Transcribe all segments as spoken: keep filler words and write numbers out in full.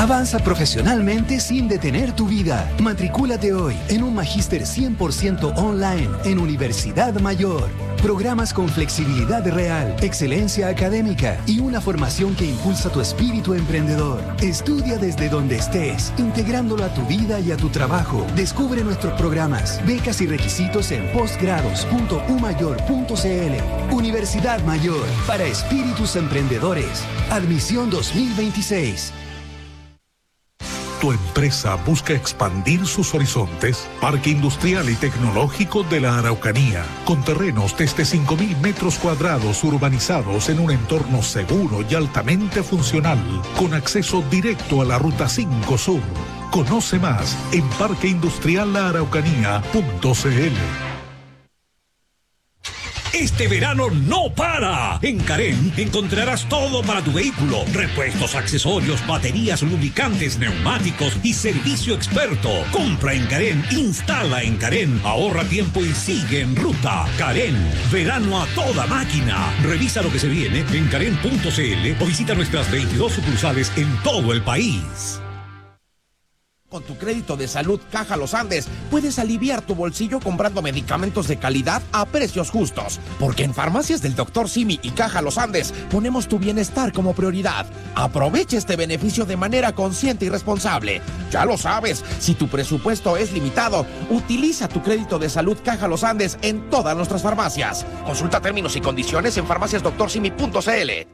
Avanza profesionalmente sin detener tu vida. Matricúlate hoy en un magíster cien por ciento online en Universidad Mayor. Programas con flexibilidad real, excelencia académica y una formación que impulsa tu espíritu emprendedor. Estudia desde donde estés, integrándolo a tu vida y a tu trabajo. Descubre nuestros programas, becas y requisitos en postgrados punto u mayor punto c l. Universidad Mayor, para espíritus emprendedores. Admisión dos mil veintiséis. ¿Tu empresa busca expandir sus horizontes? Parque Industrial y Tecnológico de la Araucanía, con terrenos desde cinco mil metros cuadrados urbanizados en un entorno seguro y altamente funcional, con acceso directo a la Ruta cinco Sur. Conoce más en parque industrial la araucanía punto c l. Este verano no para. En Carén encontrarás todo para tu vehículo: repuestos, accesorios, baterías, lubricantes, neumáticos y servicio experto. Compra en Carén, instala en Carén, ahorra tiempo y sigue en ruta. Carén, verano a toda máquina. Revisa lo que se viene en carén punto c l o visita nuestras veintidós sucursales en todo el país. Con tu crédito de salud Caja Los Andes puedes aliviar tu bolsillo comprando medicamentos de calidad a precios justos. Porque en Farmacias del doctor Simi y Caja Los Andes ponemos tu bienestar como prioridad. Aprovecha este beneficio de manera consciente y responsable. Ya lo sabes, si tu presupuesto es limitado, utiliza tu crédito de salud Caja Los Andes en todas nuestras farmacias. Consulta términos y condiciones en farmacias doctor simi punto c l.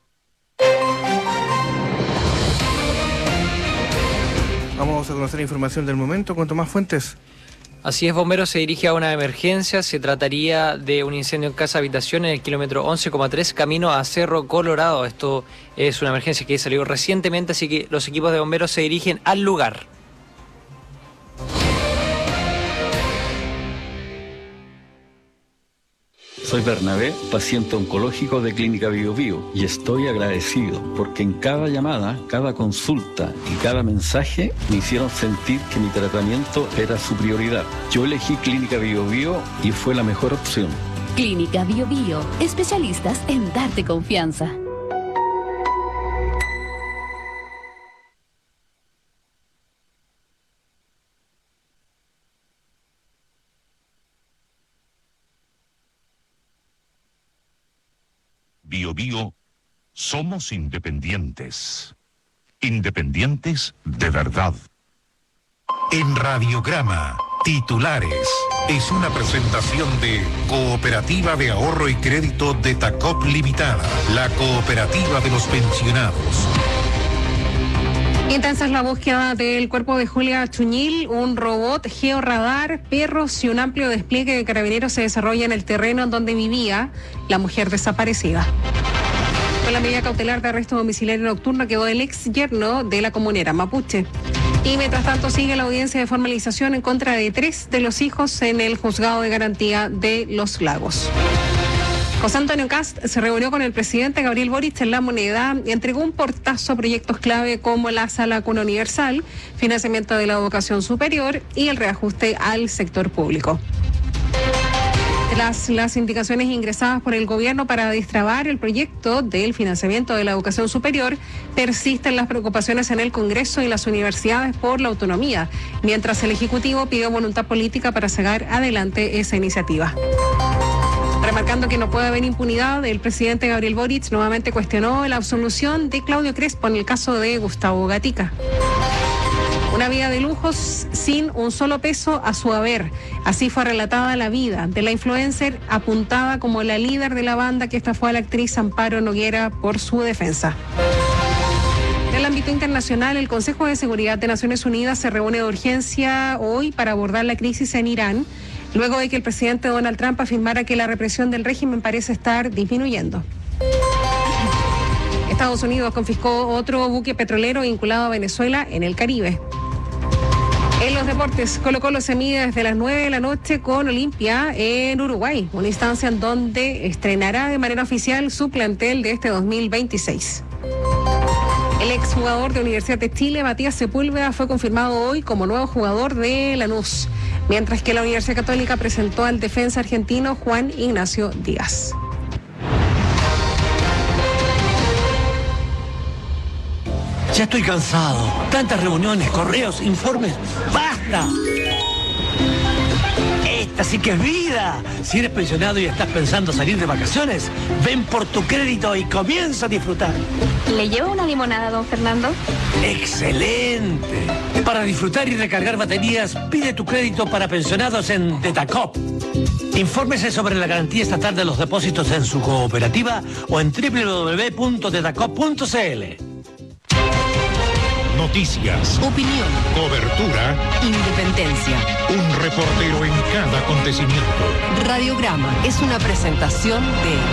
Vamos a conocer información del momento con Tomás Fuentes. Así es, bomberos se dirige a una emergencia. Se trataría de un incendio en casa habitación en el kilómetro once coma tres, camino a Cerro Colorado. Esto es una emergencia que salió recientemente, así que los equipos de bomberos se dirigen al lugar. Soy Bernabé, paciente oncológico de Clínica Bio Bio, y estoy agradecido porque en cada llamada, cada consulta y cada mensaje me hicieron sentir que mi tratamiento era su prioridad. Yo elegí Clínica Bio Bio y fue la mejor opción. Clínica Bio Bio, especialistas en darte confianza. Bio Bio, somos independientes. Independientes de verdad. En Radiograma, titulares. Es una presentación de Cooperativa de Ahorro y Crédito de Tacop Limitada, la cooperativa de los pensionados. Intensa es la búsqueda del cuerpo de Julia Chuñil. Un robot georradar, perros y un amplio despliegue de carabineros se desarrolla en el terreno en donde vivía la mujer desaparecida. Con la medida cautelar de arresto domiciliario nocturno quedó el ex yerno de la comunera mapuche. Y mientras tanto sigue la audiencia de formalización en contra de tres de los hijos en el juzgado de garantía de Los Lagos. José Antonio Kast se reunió con el presidente Gabriel Boric en La Moneda y entregó un portazo a proyectos clave como la Sala Cuna Universal, financiamiento de la educación superior y el reajuste al sector público. Tras las indicaciones ingresadas por el gobierno para destrabar el proyecto del financiamiento de la educación superior, persisten las preocupaciones en el Congreso y las universidades por la autonomía, mientras el Ejecutivo pidió voluntad política para sacar adelante esa iniciativa. Remarcando que no puede haber impunidad, el presidente Gabriel Boric nuevamente cuestionó la absolución de Claudio Crespo en el caso de Gustavo Gatica. Una vida de lujos sin un solo peso a su haber. Así fue relatada la vida de la influencer apuntada como la líder de la banda que estafó a la actriz Amparo Noguera por su defensa. En el ámbito internacional, el Consejo de Seguridad de Naciones Unidas se reúne de urgencia hoy para abordar la crisis en Irán, luego de que el presidente Donald Trump afirmara que la represión del régimen parece estar disminuyendo. Estados Unidos confiscó otro buque petrolero vinculado a Venezuela en el Caribe. En los deportes, Colo Colo se mide desde las nueve de la noche con Olimpia en Uruguay, una instancia en donde estrenará de manera oficial su plantel de este dos mil veintiséis. El exjugador de Universidad de Chile, Matías Sepúlveda, fue confirmado hoy como nuevo jugador de Lanús, mientras que la Universidad Católica presentó al defensa argentino Juan Ignacio Díaz. Ya estoy cansado. Tantas reuniones, correos, informes. ¡Basta! Esta sí que es vida. Si eres pensionado y estás pensando salir de vacaciones, ven por tu crédito y comienza a disfrutar. ¿Le llevo una limonada, don Fernando? ¡Excelente! Para disfrutar y recargar baterías, pide tu crédito para pensionados en Detacop. Infórmese sobre la garantía estatal de los depósitos en su cooperativa o en doble u doble u doble u punto detacop punto c l. Noticias, opinión, cobertura, independencia. Un reportero en cada acontecimiento. Radiograma es una presentación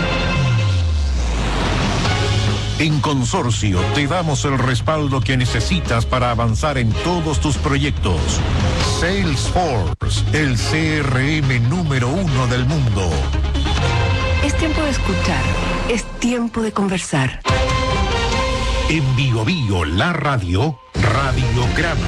de... En Consorcio te damos el respaldo que necesitas para avanzar en todos tus proyectos. Salesforce, el C R M número uno del mundo. Es tiempo de escuchar, es tiempo de conversar. En Bio Bio, la radio, Radiograma.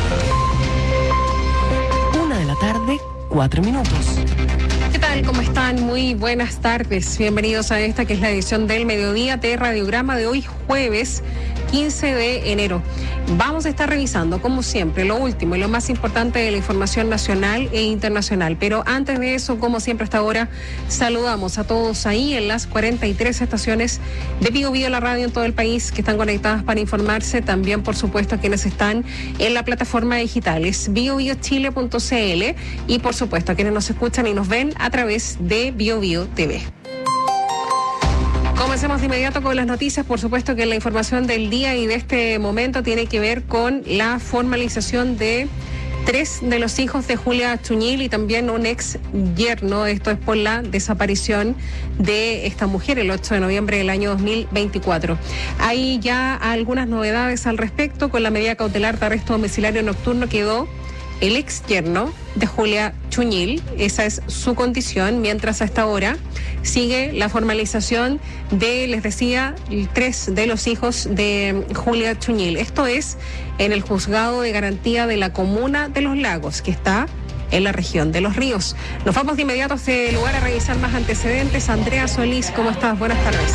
Una de la tarde, cuatro minutos. ¿Qué tal? ¿Cómo están? Muy buenas tardes. Bienvenidos a esta que es la edición del mediodía de Radiograma de hoy jueves quince de enero. Vamos a estar revisando, como siempre, lo último y lo más importante de la información nacional e internacional. Pero antes de eso, como siempre hasta ahora, saludamos a todos ahí en las cuarenta y tres estaciones de Bio Bio, la radio en todo el país, que están conectadas para informarse. También, por supuesto, a quienes están en la plataforma digital, es bio bio chile punto c l, y por supuesto a quienes nos escuchan y nos ven a través de Bio Bio T V. Comencemos de inmediato con las noticias. Por supuesto que la información del día y de este momento tiene que ver con la formalización de tres de los hijos de Julia Chuñil y también un ex yerno. Esto es por la desaparición de esta mujer el ocho de noviembre del año dos mil veinticuatro. Hay ya algunas novedades al respecto. Con la medida cautelar de arresto domiciliario nocturno quedó el ex yerno de Julia Chuñil. Esa es su condición, mientras hasta ahora sigue la formalización de, les decía, tres de los hijos de Julia Chuñil. Esto es en el juzgado de garantía de la comuna de Los Lagos, que está en la región de Los Ríos. Nos vamos de inmediato a este lugar a revisar más antecedentes. Andrea Solís, ¿cómo estás? Buenas tardes.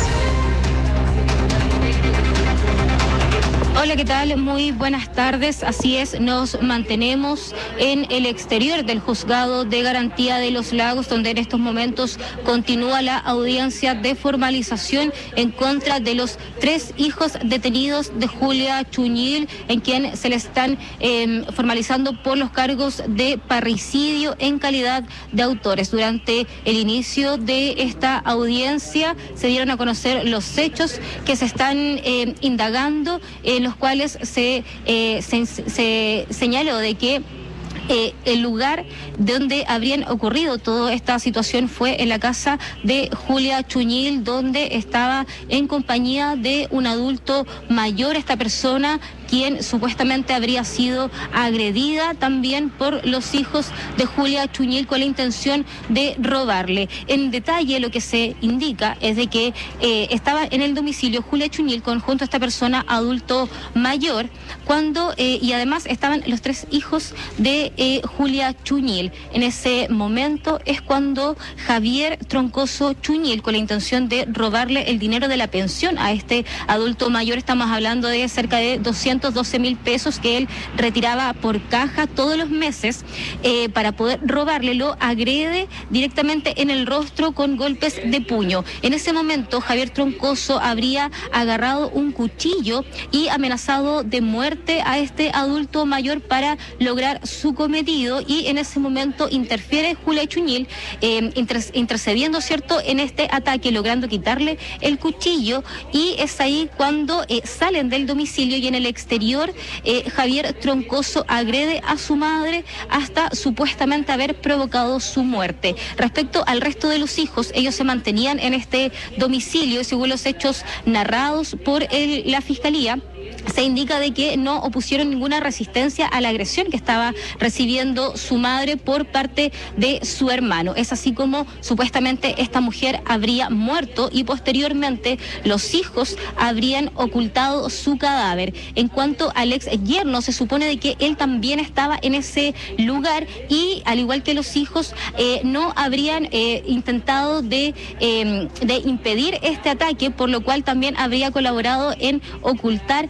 Hola, ¿qué tal? Muy buenas tardes. Así es, nos mantenemos en el exterior del juzgado de garantía de Los Lagos, donde en estos momentos continúa la audiencia de formalización en contra de los tres hijos detenidos de Julia Chuñil, en quien se le están eh, formalizando por los cargos de parricidio en calidad de autores. Durante el inicio de esta audiencia se dieron a conocer los hechos que se están eh, indagando, en los cuales se, eh, se, se señaló de que Eh, el lugar donde habrían ocurrido toda esta situación fue en la casa de Julia Chuñil, donde estaba en compañía de un adulto mayor, esta persona quien supuestamente habría sido agredida también por los hijos de Julia Chuñil con la intención de robarle. En detalle lo que se indica es de que eh, estaba en el domicilio Julia Chuñil con junto a esta persona adulto mayor, cuando eh, y además estaban los tres hijos de Eh, Julia Chuñil. En ese momento es cuando Javier Troncoso Chuñil, con la intención de robarle el dinero de la pensión a este adulto mayor, estamos hablando de cerca de doscientos doce mil pesos que él retiraba por caja todos los meses, eh, para poder robarle, lo agrede directamente en el rostro con golpes de puño. En ese momento Javier Troncoso habría agarrado un cuchillo y amenazado de muerte a este adulto mayor para lograr su cometido, y en ese momento interfiere Julia Chuñil, eh, inter- intercediendo, ¿cierto?, en este ataque, logrando quitarle el cuchillo, y es ahí cuando eh, salen del domicilio y en el exterior eh, Javier Troncoso agrede a su madre hasta supuestamente haber provocado su muerte. Respecto al resto de los hijos, ellos se mantenían en este domicilio, según los hechos narrados por el, la Fiscalía. Se indica de que no opusieron ninguna resistencia a la agresión que estaba recibiendo su madre por parte de su hermano. Es así como supuestamente esta mujer habría muerto y posteriormente los hijos habrían ocultado su cadáver. En cuanto al ex yerno, se supone de que él también estaba en ese lugar y, al igual que los hijos, eh, no habrían eh, intentado de, eh, de impedir este ataque, por lo cual también habría colaborado en ocultar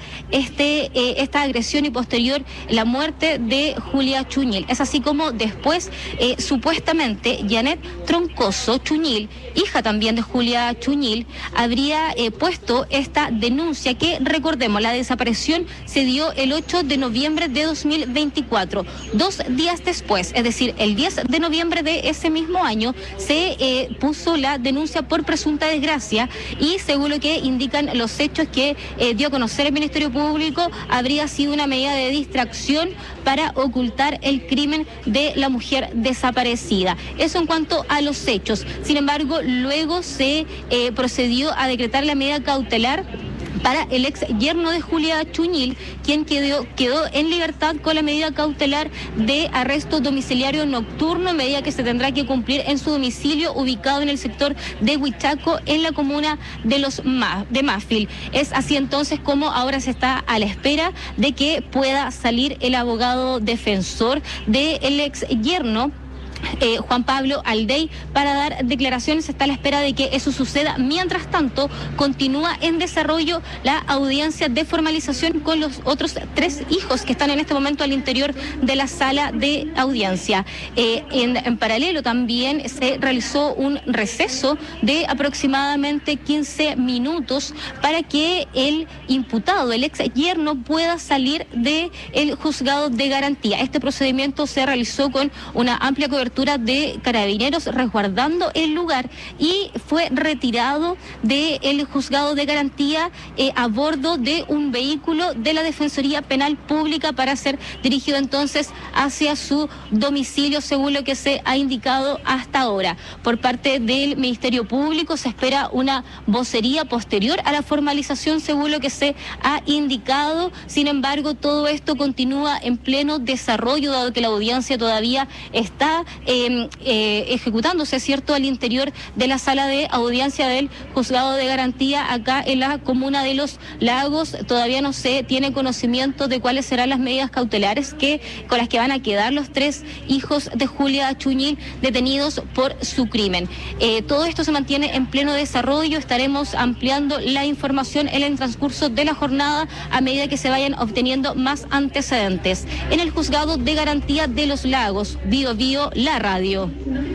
este eh, esta agresión y posterior la muerte de Julia Chuñil. Es así como después, eh, supuestamente, Janet Troncoso Chuñil, hija también de Julia Chuñil, habría eh, puesto esta denuncia que, recordemos, la desaparición se dio el ocho de noviembre de dos mil veinticuatro. Dos días después, es decir, el diez de noviembre de ese mismo año, se eh, puso la denuncia por presunta desgracia y, según lo que indican los hechos que eh, dio a conocer el Ministerio Público, habría sido una medida de distracción para ocultar el crimen de la mujer desaparecida. Eso en cuanto a los hechos. Sin embargo, luego se eh, procedió a decretar la medida cautelar para el ex yerno de Julia Chuñil, quien quedó, quedó en libertad con la medida cautelar de arresto domiciliario nocturno, medida que se tendrá que cumplir en su domicilio ubicado en el sector de Huichaco, en la comuna de los Ma, de Mafil. Es así entonces como ahora se está a la espera de que pueda salir el abogado defensor del ex yerno, Eh, Juan Pablo Aldey, para dar declaraciones. Está a la espera de que eso suceda. Mientras tanto, continúa en desarrollo la audiencia de formalización con los otros tres hijos que están en este momento al interior de la sala de audiencia. Eh, en, en paralelo también se realizó un receso de aproximadamente quince minutos para que el imputado, el ex yerno, pueda salir del juzgado de garantía. Este procedimiento se realizó con una amplia cobertura de carabineros resguardando el lugar y fue retirado del juzgado de garantía eh, a bordo de un vehículo de la Defensoría Penal Pública para ser dirigido entonces hacia su domicilio, según lo que se ha indicado hasta ahora. Por parte del Ministerio Público se espera una vocería posterior a la formalización, según lo que se ha indicado. Sin embargo, todo esto continúa en pleno desarrollo, dado que la audiencia todavía está Eh, eh, ejecutándose, ¿cierto?, al interior de la sala de audiencia del juzgado de garantía acá en la comuna de Los Lagos. Todavía no se tiene conocimiento de cuáles serán las medidas cautelares que con las que van a quedar los tres hijos de Julia Chuñil detenidos por su crimen. Eh, todo esto se mantiene en pleno desarrollo. Estaremos ampliando la información en el transcurso de la jornada a medida que se vayan obteniendo más antecedentes. En el juzgado de garantía de Los Lagos, Bio Bio, la radio.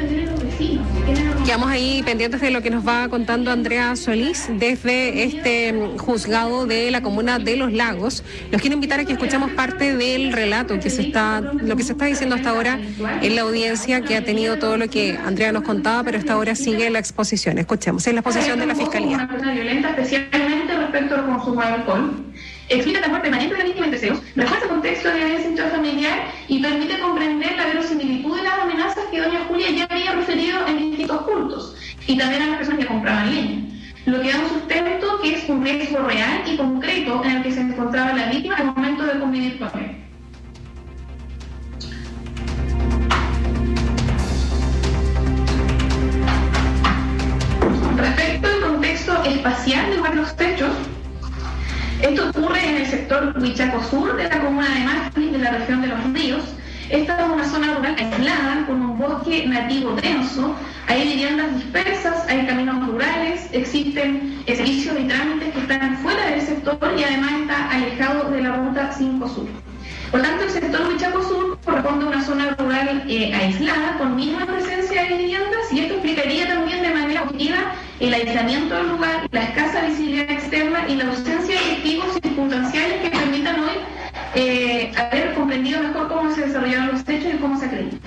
Quedamos ahí pendientes de lo que nos va contando Andrea Solís desde este juzgado de la comuna de Los Lagos. Los quiero invitar a que escuchemos parte del relato que se está, lo que se está diciendo hasta ahora en la audiencia, que ha tenido todo lo que Andrea nos contaba, pero hasta ahora sigue la exposición. Escuchemos, es la exposición de la Fiscalía. Una persona violenta, especialmente respecto al consumo de alcohol. Explica el temor permanente de la víctima en deseos, refuerza el contexto de violencia intrafamiliar y permite comprender la verosimilitud de las amenazas que doña Julia ya había referido en distintos puntos, y también a las personas que compraban leña, lo que da un sustento que es un riesgo real y concreto en el que se encontraba la víctima al momento de convivir con él. Respecto al contexto espacial de los hechos, esto ocurre en el sector Huichaco Sur de la comuna de Mafil, de la región de Los Ríos. Esta es una zona rural aislada con un bosque nativo denso, hay viviendas dispersas, hay caminos rurales, existen servicios y trámites que están fuera del sector y además está alejado de la ruta cinco Sur. Por tanto, el sector Huichaco Sur corresponde a una zona rural eh, aislada con mínima presencia de viviendas, y esto explicaría también de manera objetiva el aislamiento del lugar, la escasa visibilidad externa y la ausencia de testigos circunstanciales que permitan hoy eh, haber comprendido mejor cómo se desarrollaron los hechos y cómo se acredita.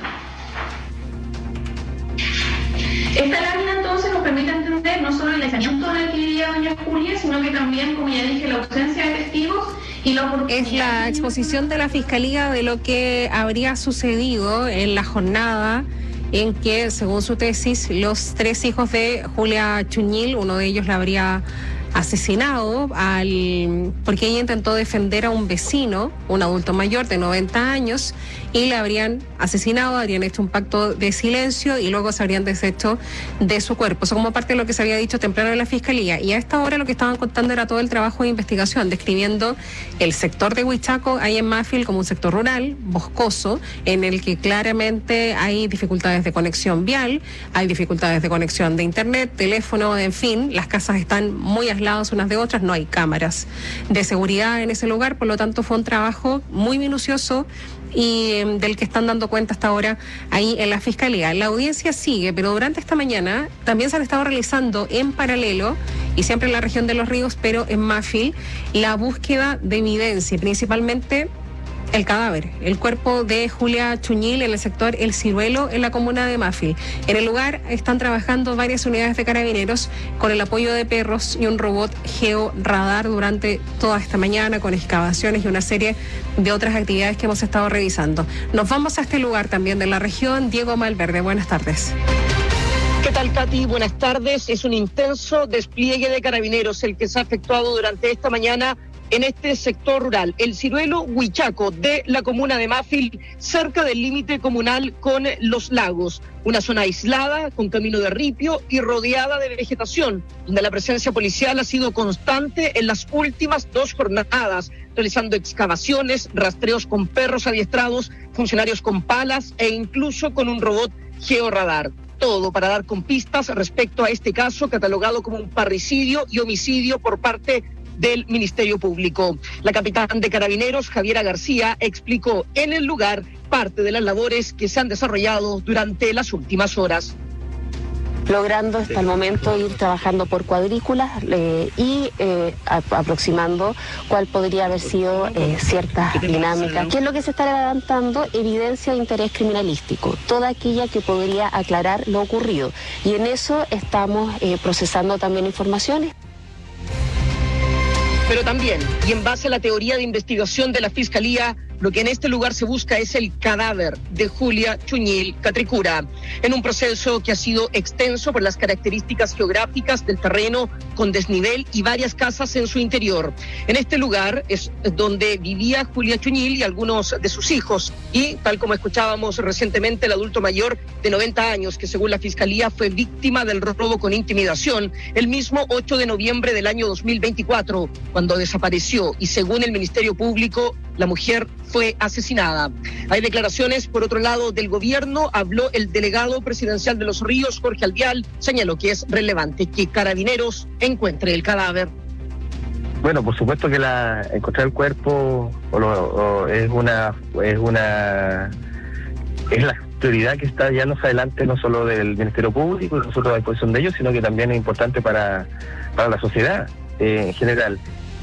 Esta lámina entonces nos permite entender no solo el aislamiento en el que vivía doña Julia, sino que también, como ya dije, la ausencia de testigos y la oportunidad. Es la exposición de la Fiscalía de lo que habría sucedido en la jornada en que, según su tesis, los tres hijos de Julia Chuñil, uno de ellos la habría asesinado al porque ella intentó defender a un vecino, un adulto mayor de noventa años, y le habrían asesinado, habrían hecho un pacto de silencio y luego se habrían deshecho de su cuerpo. Eso como parte de lo que se había dicho temprano en la Fiscalía. Y a esta hora lo que estaban contando era todo el trabajo de investigación, describiendo el sector de Huichaco, ahí en Mafil, como un sector rural, boscoso, en el que claramente hay dificultades de conexión vial, hay dificultades de conexión de internet, teléfono, en fin, las casas están muy aisladas lados unas de otras, no hay cámaras de seguridad en ese lugar, por lo tanto fue un trabajo muy minucioso y eh, del que están dando cuenta hasta ahora ahí en la Fiscalía. La audiencia sigue, pero durante esta mañana también se han estado realizando en paralelo, y siempre en la región de Los Ríos, pero en Mafil, la búsqueda de evidencia, principalmente el cadáver, el cuerpo de Julia Chuñil en el sector El Ciruelo, en la comuna de Mafil. En el lugar están trabajando varias unidades de carabineros con el apoyo de perros y un robot georradar durante toda esta mañana, con excavaciones y una serie de otras actividades que hemos estado revisando. Nos vamos a este lugar también de la región. Diego Malverde, buenas tardes. ¿Qué tal, Katy? Buenas tardes. Es un intenso despliegue de carabineros el que se ha efectuado durante esta mañana en este sector rural, El Ciruelo Huichaco, de la comuna de Mafil, cerca del límite comunal con Los Lagos. Una zona aislada, con camino de ripio y rodeada de vegetación, donde la presencia policial ha sido constante en las últimas dos jornadas, realizando excavaciones, rastreos con perros adiestrados, funcionarios con palas e incluso con un robot georradar. Todo para dar con pistas respecto a este caso catalogado como un parricidio y homicidio por parte del Ministerio Público. La capitán de Carabineros, Javiera García, explicó en el lugar parte de las labores que se han desarrollado durante las últimas horas. Logrando hasta el momento ir trabajando por cuadrículas eh, y eh, a, aproximando cuál podría haber sido eh, cierta dinámica. ¿Qué es lo que se está levantando? Evidencia de interés criminalístico, toda aquella que podría aclarar lo ocurrido. Y en eso estamos eh, procesando también informaciones. Pero también, y en base a la teoría de investigación de la Fiscalía, lo que en este lugar se busca es el cadáver de Julia Chuñil Catricura, en un proceso que ha sido extenso por las características geográficas del terreno, con desnivel y varias casas en su interior. En este lugar es donde vivía Julia Chuñil y algunos de sus hijos, y tal como escuchábamos recientemente, el adulto mayor de noventa años, que según la Fiscalía fue víctima del robo con intimidación el mismo ocho de noviembre del año dos mil veinticuatro, cuando desapareció, y según el Ministerio Público, la mujer fue asesinada. Hay declaraciones, por otro lado, del gobierno. Habló el delegado presidencial de Los Ríos, Jorge Alvial, señaló que es relevante que Carabineros encuentre el cadáver. Bueno, por supuesto que la encontrar el cuerpo o lo, o es una es una es la prioridad que está ya más adelante, no solo del Ministerio Público y nosotros a disposición de ellos, sino que también es importante para, para la sociedad eh, en general.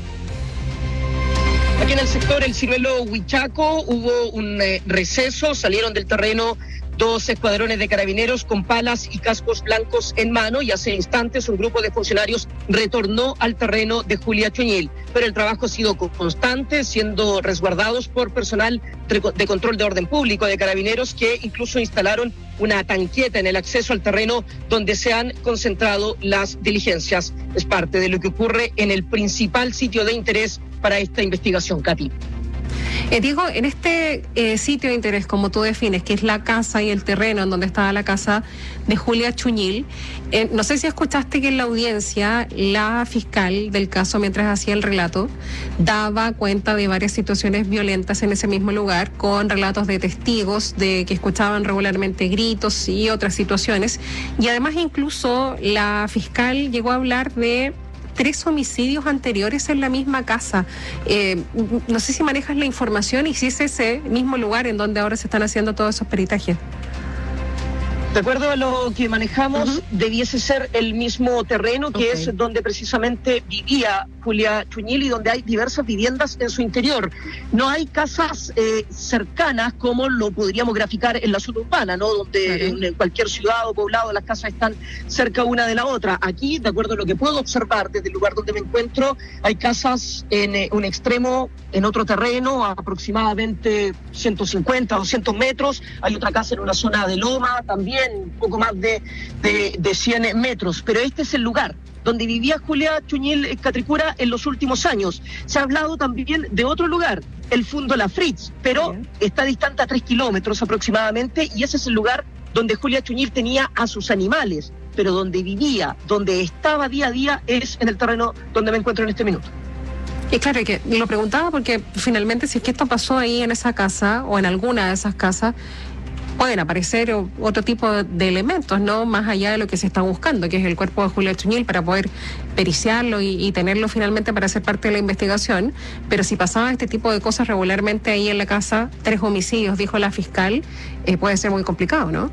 Aquí en el sector El Ciruelo Huichaco hubo un eh, receso, salieron del terreno dos escuadrones de carabineros con palas y cascos blancos en mano, y hace instantes un grupo de funcionarios retornó al terreno de Julia Chuñil. Pero el trabajo ha sido constante, siendo resguardados por personal de control de orden público de carabineros, que incluso instalaron una tanqueta en el acceso al terreno donde se han concentrado las diligencias. Es parte de lo que ocurre en el principal sitio de interés para esta investigación, Katy. Eh, Diego, en este eh, sitio de interés, como tú defines, que es la casa y el terreno en donde estaba la casa de Julia Chuñil, eh, no sé si escuchaste que en la audiencia la fiscal del caso, mientras hacía el relato, daba cuenta de varias situaciones violentas en ese mismo lugar, con relatos de testigos de que escuchaban regularmente gritos y otras situaciones, y además incluso la fiscal llegó a hablar de tres homicidios anteriores en la misma casa. Eh, no sé si manejas la información y si es ese mismo lugar en donde ahora se están haciendo todos esos peritajes. De acuerdo a lo que manejamos, uh-huh. debiese ser el mismo terreno, que okay. es donde precisamente vivía Julia Chuñil y donde hay diversas viviendas en su interior. No hay casas eh, cercanas como lo podríamos graficar en la zona urbana, ¿no? Donde uh-huh. en cualquier ciudad o poblado las casas están cerca una de la otra. Aquí, de acuerdo a lo que puedo observar desde el lugar donde me encuentro, hay casas en eh, un extremo, en otro terreno, a aproximadamente ciento cincuenta, doscientos metros. Hay otra casa en una zona de loma, también un poco más de, de, de cien metros, pero este es el lugar donde vivía Julia Chuñil Catricura en los últimos años. Se ha hablado también de otro lugar, el Fundo La Fritz, pero Bien. está distante a tres kilómetros aproximadamente, y ese es el lugar donde Julia Chuñil tenía a sus animales, pero donde vivía, donde estaba día a día, es en el terreno donde me encuentro en este minuto. Y claro, que lo preguntaba porque finalmente si es que esto pasó ahí en esa casa o en alguna de esas casas, pueden aparecer otro tipo de elementos, ¿no? Más allá de lo que se está buscando, que es el cuerpo de Julia Chuñil, para poder periciarlo y, y tenerlo finalmente para ser parte de la investigación. Pero si pasaba este tipo de cosas regularmente ahí en la casa, tres homicidios, dijo la fiscal, eh, puede ser muy complicado, ¿no?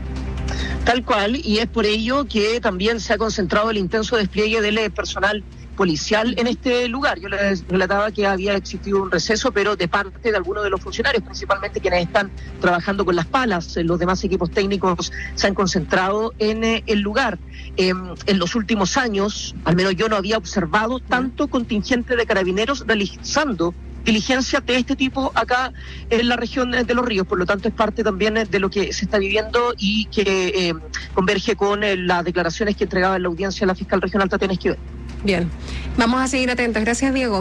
Tal cual, y es por ello que también se ha concentrado el intenso despliegue del personal policial en este lugar. Yo les relataba que había existido un receso, pero de parte de algunos de los funcionarios, principalmente quienes están trabajando con las palas. Los demás equipos técnicos se han concentrado en eh, el lugar. Eh, en los últimos años, al menos yo no había observado tanto contingente de carabineros realizando diligencia de este tipo acá en la región de Los Ríos. Por lo tanto, es parte también de lo que se está viviendo y que eh, converge con eh, las declaraciones que entregaba en la audiencia la fiscal regional Tatiana Esquivel. Bien, vamos a seguir atentos. Gracias, Diego.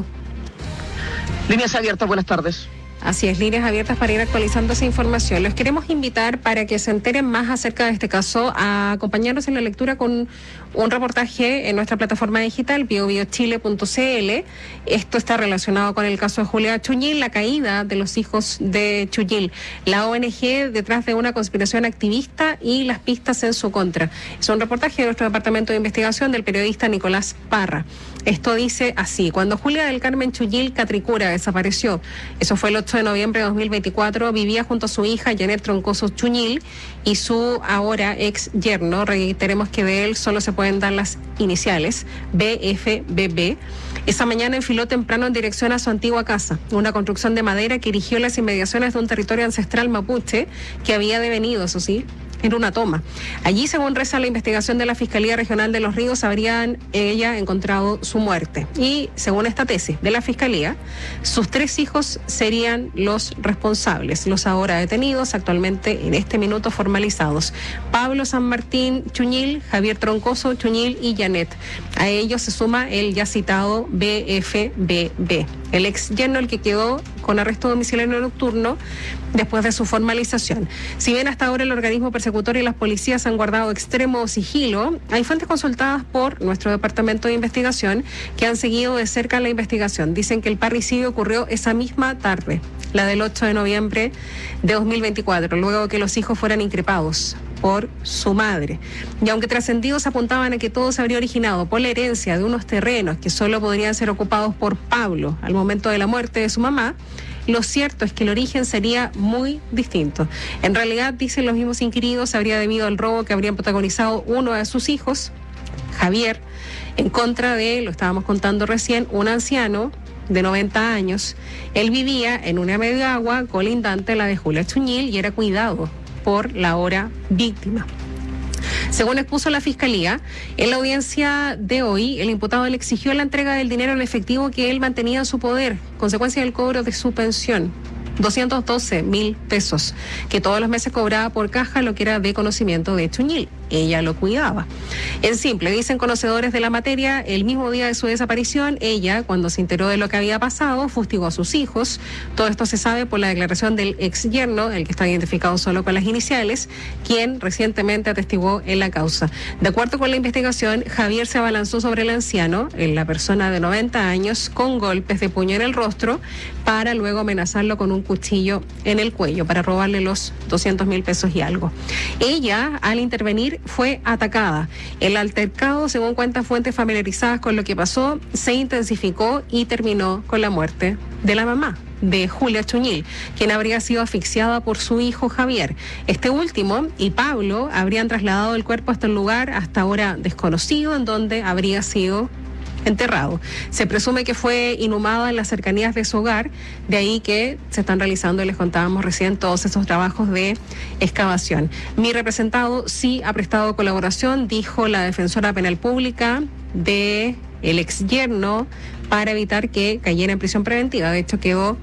Líneas abiertas, buenas tardes. Así es, líneas abiertas para ir actualizando esa información. Los queremos invitar para que se enteren más acerca de este caso, a acompañarnos en la lectura con un reportaje en nuestra plataforma digital, bio bio chile punto c l. Esto está relacionado con el caso de Julia Chuñil, la caída de los hijos de Chuñil, la O N G detrás de una conspiración activista y las pistas en su contra. Es un reportaje de nuestro departamento de investigación del periodista Nicolás Parra. Esto dice así: cuando Julia del Carmen Chuñil Catricura desapareció, eso fue el ocho de noviembre de dos mil veinticuatro, vivía junto a su hija Janet Troncoso Chuñil y su ahora ex yerno. Reiteremos que de él solo se pueden dar las iniciales, B F B B. Esa mañana enfiló temprano en dirección a su antigua casa, una construcción de madera que erigió en las inmediaciones de un territorio ancestral mapuche que había devenido, eso sí, en una toma. Allí, según reza la investigación de la Fiscalía Regional de Los Ríos, habrían ella encontrado su muerte. Y según esta tesis de la Fiscalía, sus tres hijos serían los responsables, los ahora detenidos, actualmente en este minuto formalizados: Pablo San Martín Chuñil, Javier Troncoso Chuñil y Janet. A ellos se suma el ya citado B F B B, el ex yerno, el que quedó con arresto domiciliario nocturno después de su formalización. Si bien hasta ahora el organismo persecutor y las policías han guardado extremo sigilo, hay fuentes consultadas por nuestro departamento de investigación que han seguido de cerca la investigación. Dicen que el parricidio ocurrió esa misma tarde, la del ocho de noviembre de dos mil veinticuatro, luego que los hijos fueran increpados por su madre. Y aunque trascendidos apuntaban a que todo se habría originado por la herencia de unos terrenos que solo podrían ser ocupados por Pablo al momento de la muerte de su mamá, lo cierto es que el origen sería muy distinto. En realidad, dicen los mismos inquiridos, habría debido al robo que habrían protagonizado uno de sus hijos, Javier, en contra de, lo estábamos contando recién, un anciano de noventa años. Él vivía en una media agua colindante a la de Julia Chuñil y era cuidado por la ahora víctima. Según expuso la Fiscalía, en la audiencia de hoy, el imputado le exigió la entrega del dinero en efectivo que él mantenía en su poder, consecuencia del cobro de su pensión, doscientos doce mil pesos, que todos los meses cobraba por caja, lo que era de conocimiento de Chuñil. Ella lo cuidaba. En simple, dicen conocedores de la materia, el mismo día de su desaparición, ella, cuando se enteró de lo que había pasado, fustigó a sus hijos. Todo esto se sabe por la declaración del ex yerno, el que está identificado solo con las iniciales, quien recientemente atestiguó en la causa. De acuerdo con la investigación, Javier se abalanzó sobre el anciano, la persona de noventa años, con golpes de puño en el rostro, para luego amenazarlo con un cuchillo en el cuello, para robarle los doscientos mil pesos y algo. Ella, al intervenir, fue atacada. El altercado, según cuentan fuentes familiarizadas con lo que pasó, se intensificó y terminó con la muerte de la mamá de Julia Chuñil, quien habría sido asfixiada por su hijo Javier. Este último y Pablo habrían trasladado el cuerpo hasta el lugar hasta ahora desconocido, en donde habría sido enterrado. Se presume que fue inhumada en las cercanías de su hogar, de ahí que se están realizando, y les contábamos recién, todos esos trabajos de excavación. Mi representado sí ha prestado colaboración, dijo la defensora penal pública de el ex yerno, para evitar que cayera en prisión preventiva. De hecho, quedó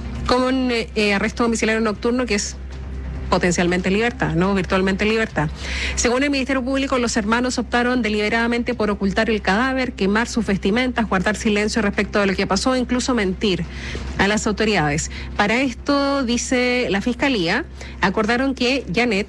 con eh, arresto domiciliario nocturno, que es potencialmente libertad, no virtualmente libertad. Según el Ministerio Público, los hermanos optaron deliberadamente por ocultar el cadáver, quemar sus vestimentas, guardar silencio respecto de lo que pasó, incluso mentir a las autoridades. Para esto, dice la Fiscalía, acordaron que Janet,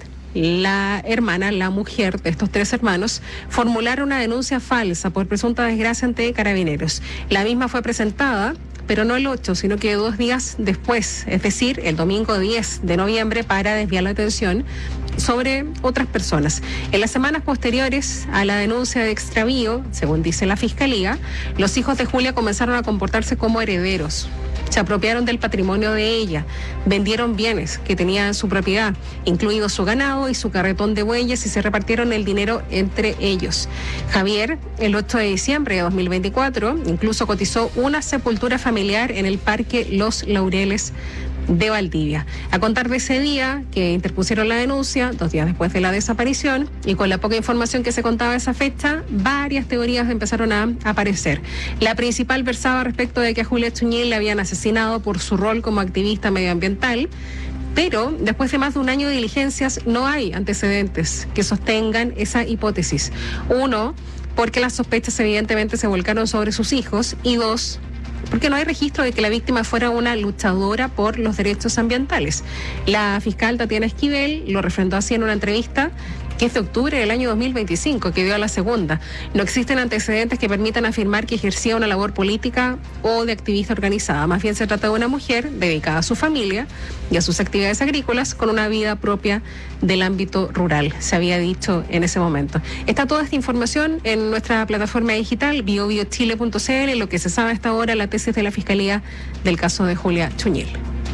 la hermana, la mujer de estos tres hermanos, formulara una denuncia falsa por presunta desgracia ante Carabineros. La misma fue presentada pero no el ocho, sino que dos días después, es decir, el domingo diez de noviembre, para desviar la atención sobre otras personas. En las semanas posteriores a la denuncia de extravío, según dice la Fiscalía, los hijos de Julia comenzaron a comportarse como herederos. Se apropiaron del patrimonio de ella, vendieron bienes que tenía en su propiedad, incluido su ganado y su carretón de bueyes, y se repartieron el dinero entre ellos. Javier, el ocho de diciembre de dos mil veinticuatro, incluso cotizó una sepultura familiar en el Parque Los Laureles de Valdivia. A contar de ese día que interpusieron la denuncia, dos días después de la desaparición, y con la poca información que se contaba de esa fecha, varias teorías empezaron a aparecer. La principal versaba respecto de que a Julia Chuñil le habían asesinado por su rol como activista medioambiental, pero después de más de un año de diligencias no hay antecedentes que sostengan esa hipótesis. Uno, porque las sospechas evidentemente se volcaron sobre sus hijos, y dos, porque no hay registro de que la víctima fuera una luchadora por los derechos ambientales. La fiscal Tatiana Esquivel lo refrendó así en una entrevista que es de octubre del año dos mil veinticinco, que dio a la segunda. No existen antecedentes que permitan afirmar que ejercía una labor política o de activista organizada. Más bien se trata de una mujer dedicada a su familia y a sus actividades agrícolas, con una vida propia del ámbito rural, se había dicho en ese momento. Está toda esta información en nuestra plataforma digital bio bio chile punto c l, lo que se sabe hasta ahora, la tesis de la Fiscalía del caso de Julia Chuñil.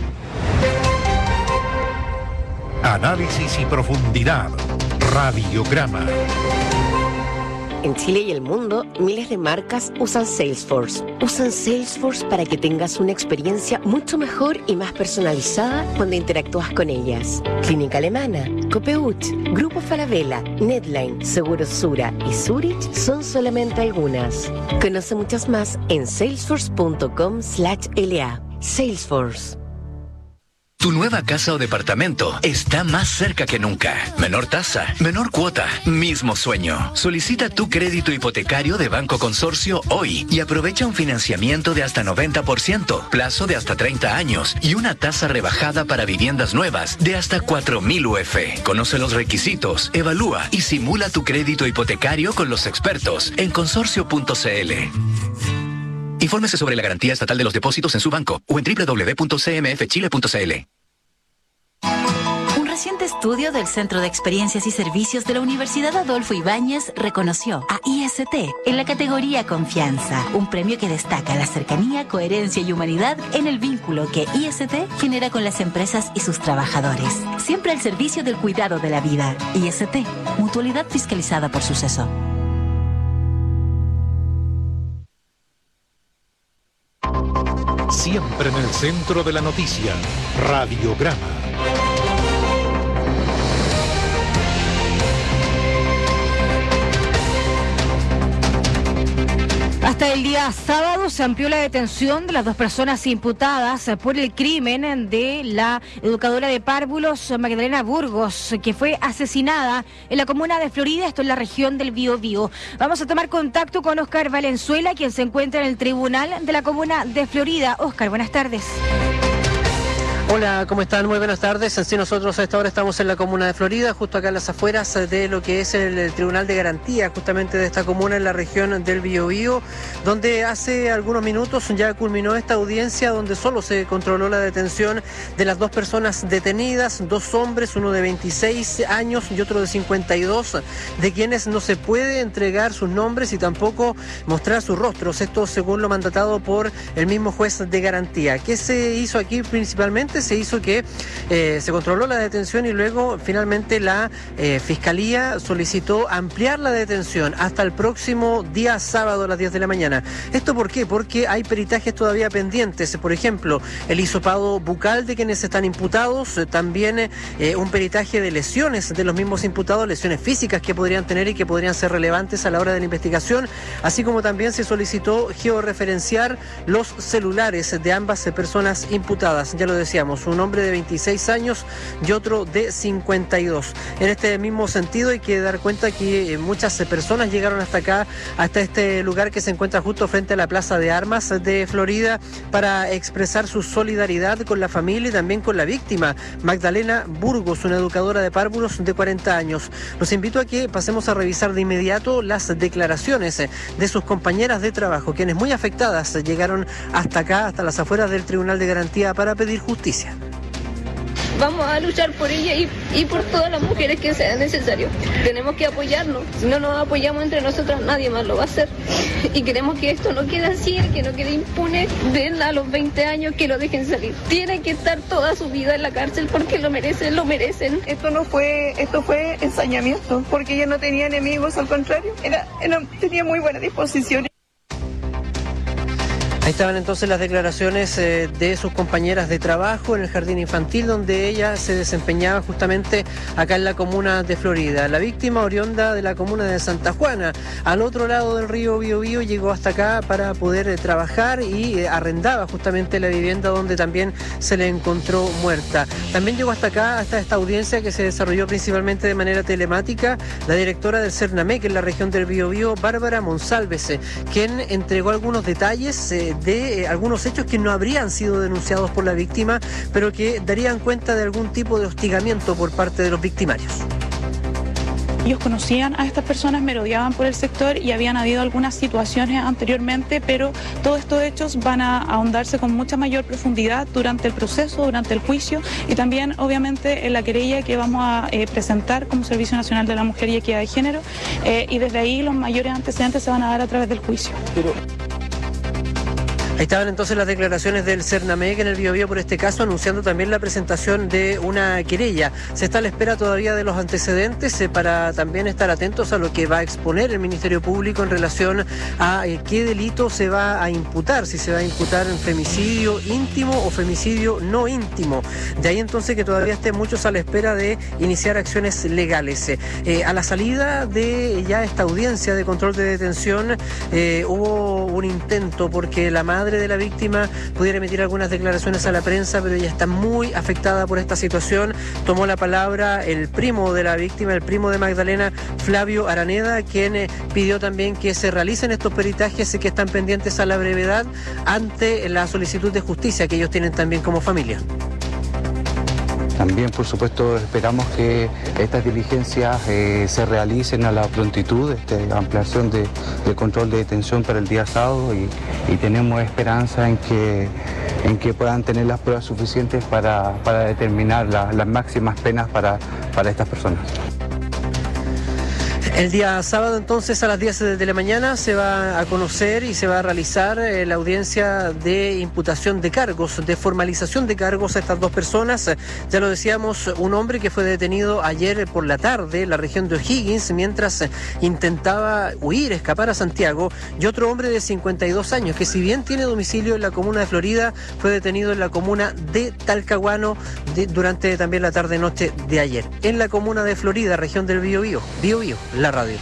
Análisis y profundidad. Radiograma. En Chile y el mundo, miles de marcas usan Salesforce. Usan Salesforce para que tengas una experiencia mucho mejor y más personalizada cuando interactúas con ellas. Clínica Alemana, Copeuch, Grupo Falabella, Netline, Seguros Sura y Zurich son solamente algunas. Conoce muchas más en salesforce punto com slash L A. Salesforce. Tu nueva casa o departamento está más cerca que nunca. Menor tasa, menor cuota, mismo sueño. Solicita tu crédito hipotecario de Banco Consorcio hoy y aprovecha un financiamiento de hasta noventa por ciento, plazo de hasta treinta años y una tasa rebajada para viviendas nuevas de hasta cuatro mil U F. Conoce los requisitos, evalúa y simula tu crédito hipotecario con los expertos en consorcio punto c l. Infórmese sobre la garantía estatal de los depósitos en su banco o en doble u doble u doble u punto c m f chile punto c l. Un reciente estudio del Centro de Experiencias y Servicios de la Universidad Adolfo Ibáñez reconoció a I S T en la categoría Confianza, un premio que destaca la cercanía, coherencia y humanidad en el vínculo que I S T genera con las empresas y sus trabajadores. Siempre al servicio del cuidado de la vida. I S T, mutualidad fiscalizada por Suceso. Siempre en el centro de la noticia, Radiograma. Hasta el día sábado se amplió la detención de las dos personas imputadas por el crimen de la educadora de párvulos Magdalena Burgos, que fue asesinada en la comuna de Florida, esto en la región del Biobío. Vamos a tomar contacto con Óscar Valenzuela, quien se encuentra en el tribunal de la comuna de Florida. Óscar, buenas tardes. Hola, ¿cómo están? Muy buenas tardes. Sí, nosotros a esta hora estamos en la comuna de Florida, justo acá en las afueras de lo que es el, el Tribunal de Garantía, justamente de esta comuna en la región del Biobío, donde hace algunos minutos ya culminó esta audiencia donde solo se controló la detención de las dos personas detenidas, dos hombres, uno de veintiséis años y otro de cincuenta y dos, de quienes no se puede entregar sus nombres y tampoco mostrar sus rostros, esto según lo mandatado por el mismo juez de garantía. ¿Qué se hizo aquí principalmente? Se hizo que eh, se controló la detención y luego finalmente la eh, Fiscalía solicitó ampliar la detención hasta el próximo día sábado a las diez de la mañana. ¿Esto por qué? Porque hay peritajes todavía pendientes, por ejemplo, el hisopado bucal de quienes están imputados, eh, también eh, un peritaje de lesiones de los mismos imputados, lesiones físicas que podrían tener y que podrían ser relevantes a la hora de la investigación, así como también se solicitó georreferenciar los celulares de ambas personas imputadas. Ya lo decía, decíamos, un hombre de veintiséis años y otro de cincuenta y dos. En este mismo sentido hay que dar cuenta que muchas personas llegaron hasta acá, hasta este lugar que se encuentra justo frente a la Plaza de Armas de Florida, para expresar su solidaridad con la familia y también con la víctima, Magdalena Burgos, una educadora de párvulos de cuarenta años. Los invito a que pasemos a revisar de inmediato las declaraciones de sus compañeras de trabajo, quienes muy afectadas llegaron hasta acá, hasta las afueras del Tribunal de Garantía, para pedir justicia. Vamos a luchar por ella y, y por todas las mujeres que sea necesario. Tenemos que apoyarnos. Si no nos apoyamos entre nosotras, nadie más lo va a hacer. Y queremos que esto no quede así, que no quede impune. Denla a los veinte años, que lo dejen salir. Tiene que estar toda su vida en la cárcel porque lo merecen, lo merecen. Esto no fue, esto fue ensañamiento, porque ella no tenía enemigos, al contrario, era, era, tenía muy buena disposición. Ahí estaban entonces las declaraciones eh, de sus compañeras de trabajo en el jardín infantil donde ella se desempeñaba justamente acá en la comuna de Florida. La víctima, oriunda de la comuna de Santa Juana, al otro lado del río Biobío, llegó hasta acá para poder eh, trabajar y eh, arrendaba justamente la vivienda donde también se le encontró muerta. También llegó hasta acá, hasta esta audiencia que se desarrolló principalmente de manera telemática, la directora del CERNAMEC en la región del Biobío, Bárbara Monsalves, eh, quien entregó algunos detalles eh, de eh, algunos hechos que no habrían sido denunciados por la víctima, pero que darían cuenta de algún tipo de hostigamiento por parte de los victimarios. Ellos conocían a estas personas, merodeaban por el sector y habían habido algunas situaciones anteriormente, pero todos estos hechos van a ahondarse con mucha mayor profundidad durante el proceso, durante el juicio y también obviamente en la querella que vamos a eh, presentar como Servicio Nacional de la Mujer y Equidad de Género eh, y desde ahí los mayores antecedentes se van a dar a través del juicio. Pero... Ahí estaban entonces las declaraciones del CERNAMEC en el Biobío por este caso, anunciando también la presentación de una querella. Se está a la espera todavía de los antecedentes eh, para también estar atentos a lo que va a exponer el Ministerio Público en relación a eh, qué delito se va a imputar, si se va a imputar en femicidio íntimo o femicidio no íntimo. De ahí entonces que todavía estén muchos a la espera de iniciar acciones legales. Eh, a la salida de ya esta audiencia de control de detención eh, hubo un intento porque la madre de la víctima pudiera emitir algunas declaraciones a la prensa, pero ella está muy afectada por esta situación. Tomó la palabra el primo de la víctima, el primo de Magdalena, Flavio Araneda, quien eh, pidió también que se realicen estos peritajes y que están pendientes a la brevedad ante la solicitud de justicia que ellos tienen también como familia. También, por supuesto, esperamos que estas diligencias eh, se realicen a la prontitud, este, ampliación de, de control de detención para el día sábado y, y tenemos esperanza en que, en que puedan tener las pruebas suficientes para, para determinar la, las máximas penas para, para estas personas. El día sábado entonces a las diez de la mañana se va a conocer y se va a realizar eh, la audiencia de imputación de cargos, de formalización de cargos a estas dos personas. Ya lo decíamos, un hombre que fue detenido ayer por la tarde en la región de O'Higgins mientras intentaba huir, escapar a Santiago, y otro hombre de cincuenta y dos años que, si bien tiene domicilio en la comuna de Florida, fue detenido en la comuna de Talcahuano de, durante también la tarde-noche de ayer. En la comuna de Florida, región del Biobío, Biobío, la radio.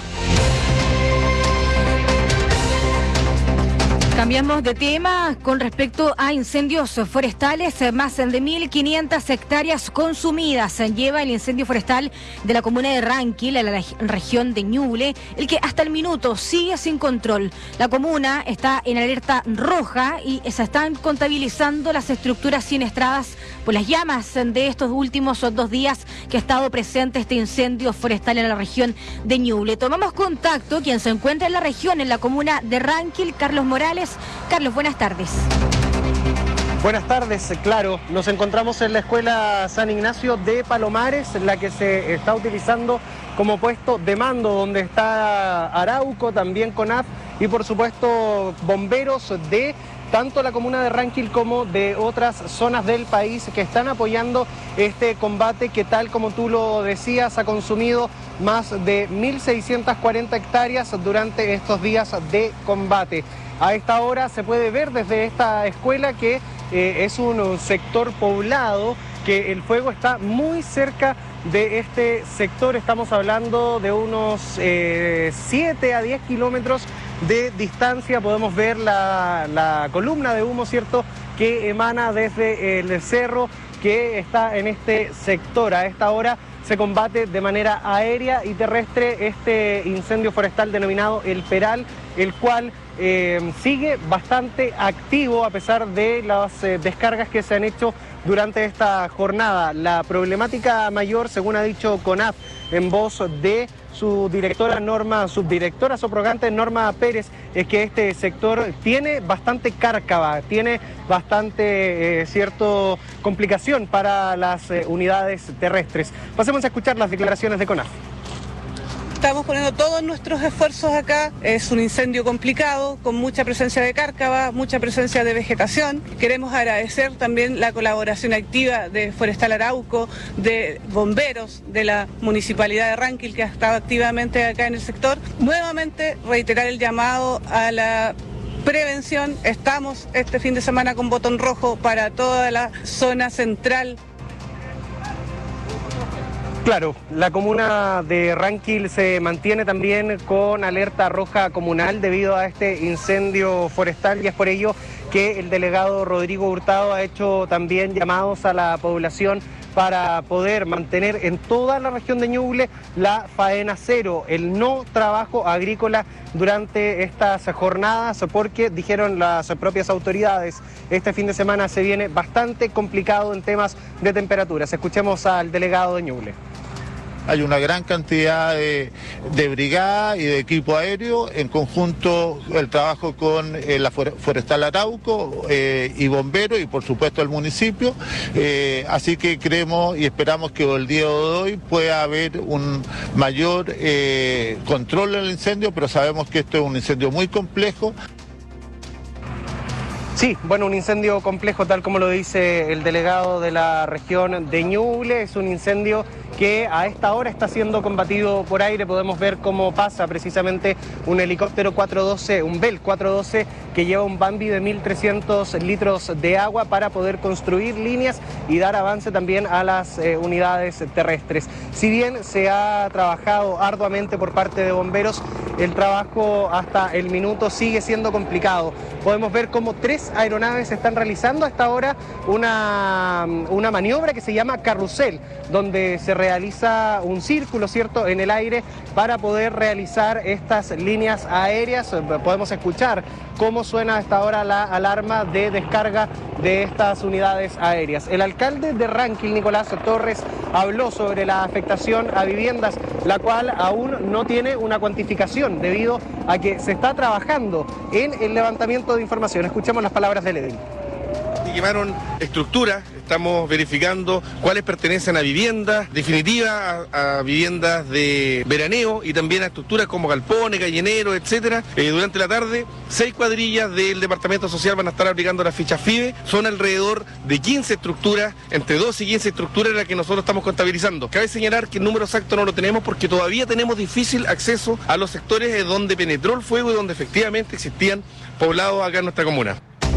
Cambiamos de tema con respecto a incendios forestales. Más de mil quinientas hectáreas consumidas lleva el incendio forestal de la comuna de Ranquil, en la región de Ñuble, el que hasta el minuto sigue sin control. La comuna está en alerta roja y se están contabilizando las estructuras siniestradas por las llamas de estos últimos dos días que ha estado presente este incendio forestal en la región de Ñuble. Tomamos contacto, quien se encuentra en la región, en la comuna de Ranquil, Carlos Morales. Carlos, buenas tardes. Buenas tardes, claro, nos encontramos en la Escuela San Ignacio de Palomares, la que se está utilizando como puesto de mando, donde está Arauco, también CONAF y por supuesto bomberos de tanto la comuna de Ranquil como de otras zonas del país que están apoyando este combate que, tal como tú lo decías, ha consumido más de mil seiscientas cuarenta hectáreas durante estos días de combate. A esta hora se puede ver desde esta escuela que eh, es un sector poblado, que el fuego está muy cerca de este sector. Estamos hablando de unos eh, siete a diez kilómetros de distancia. Podemos ver la, la columna de humo, ¿cierto?, que emana desde el cerro que está en este sector. A esta hora se combate de manera aérea y terrestre este incendio forestal denominado El Peral, el cual eh, sigue bastante activo a pesar de las eh, descargas que se han hecho durante esta jornada. La problemática mayor, según ha dicho CONAF en voz de su directora Norma, subdirectora subrogante Norma Pérez, es que este sector tiene bastante cárcava, tiene bastante eh, cierto complicación para las eh, unidades terrestres. Pasemos a escuchar las declaraciones de CONAF. Estamos poniendo todos nuestros esfuerzos acá. Es un incendio complicado, con mucha presencia de cárcava, mucha presencia de vegetación. Queremos agradecer también la colaboración activa de Forestal Arauco, de bomberos, de la Municipalidad de Ranquil, que ha estado activamente acá en el sector. Nuevamente reiterar el llamado a la prevención. Estamos este fin de semana con botón rojo para toda la zona central. Claro, la comuna de Ranquil se mantiene también con alerta roja comunal debido a este incendio forestal y es por ello que el delegado Rodrigo Hurtado ha hecho también llamados a la población para poder mantener en toda la región de Ñuble la faena cero, el no trabajo agrícola durante estas jornadas, porque dijeron las propias autoridades, este fin de semana se viene bastante complicado en temas de temperaturas. Escuchemos al delegado de Ñuble. Hay una gran cantidad de, de brigada y de equipo aéreo, en conjunto el trabajo con eh, la Forestal Arauco eh, y bomberos y por supuesto el municipio, eh, así que creemos y esperamos que el día de hoy pueda haber un mayor eh, control del incendio, pero sabemos que esto es un incendio muy complejo. Sí, bueno, un incendio complejo tal como lo dice el delegado de la región de Ñuble, es un incendio que a esta hora está siendo combatido por aire. Podemos ver cómo pasa precisamente un helicóptero cuatro doce, un Bell cuatro doce que lleva un Bambi de mil trescientos litros de agua para poder construir líneas y dar avance también a las eh, unidades terrestres. Si bien se ha trabajado arduamente por parte de bomberos, el trabajo hasta el minuto sigue siendo complicado. Podemos ver cómo tres aeronaves están realizando hasta ahora una, una maniobra que se llama carrusel, donde se realiza un círculo, ¿cierto?, en el aire para poder realizar estas líneas aéreas. Podemos escuchar cómo suena hasta ahora la alarma de descarga de estas unidades aéreas. El alcalde de Ranquil, Nicolás Torres, habló sobre la afectación a viviendas, la cual aún no tiene una cuantificación debido a que se está trabajando en el levantamiento de información. Escuchemos las palabras del edil. Y quemaron estructuras, estamos verificando cuáles pertenecen a viviendas definitivas, a, a viviendas de veraneo y también a estructuras como galpones, gallineros, etcétera. Eh, durante la tarde, seis cuadrillas del Departamento Social van a estar aplicando las fichas FIBE. Son alrededor de quince estructuras, entre doce y quince estructuras las que nosotros estamos contabilizando. Cabe señalar que el número exacto no lo tenemos porque todavía tenemos difícil acceso a los sectores donde penetró el fuego y donde efectivamente existían poblados acá en nuestra comuna.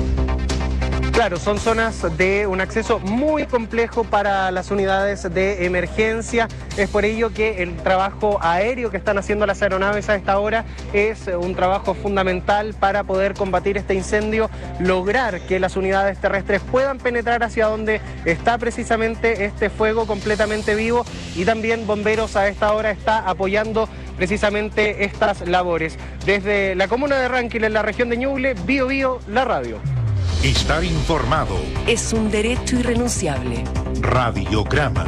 Claro, son zonas de un acceso muy complejo para las unidades de emergencia. Es por ello que el trabajo aéreo que están haciendo las aeronaves a esta hora es un trabajo fundamental para poder combatir este incendio, lograr que las unidades terrestres puedan penetrar hacia donde está precisamente este fuego completamente vivo, y también bomberos a esta hora está apoyando precisamente estas labores. Desde la comuna de Ranquil, en la región de Ñuble, Bio Bio, la radio. Estar informado es un derecho irrenunciable. Radiograma.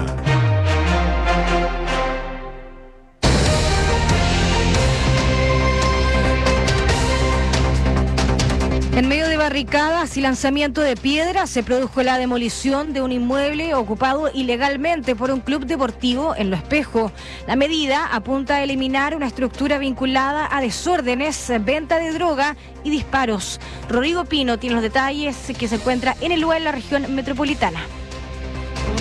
En medio de barricadas y lanzamiento de piedras se produjo la demolición de un inmueble ocupado ilegalmente por un club deportivo en Lo Espejo. La medida apunta a eliminar una estructura vinculada a desórdenes, venta de droga y disparos. Rodrigo Pino tiene los detalles, que se encuentra en el lugar en la región metropolitana.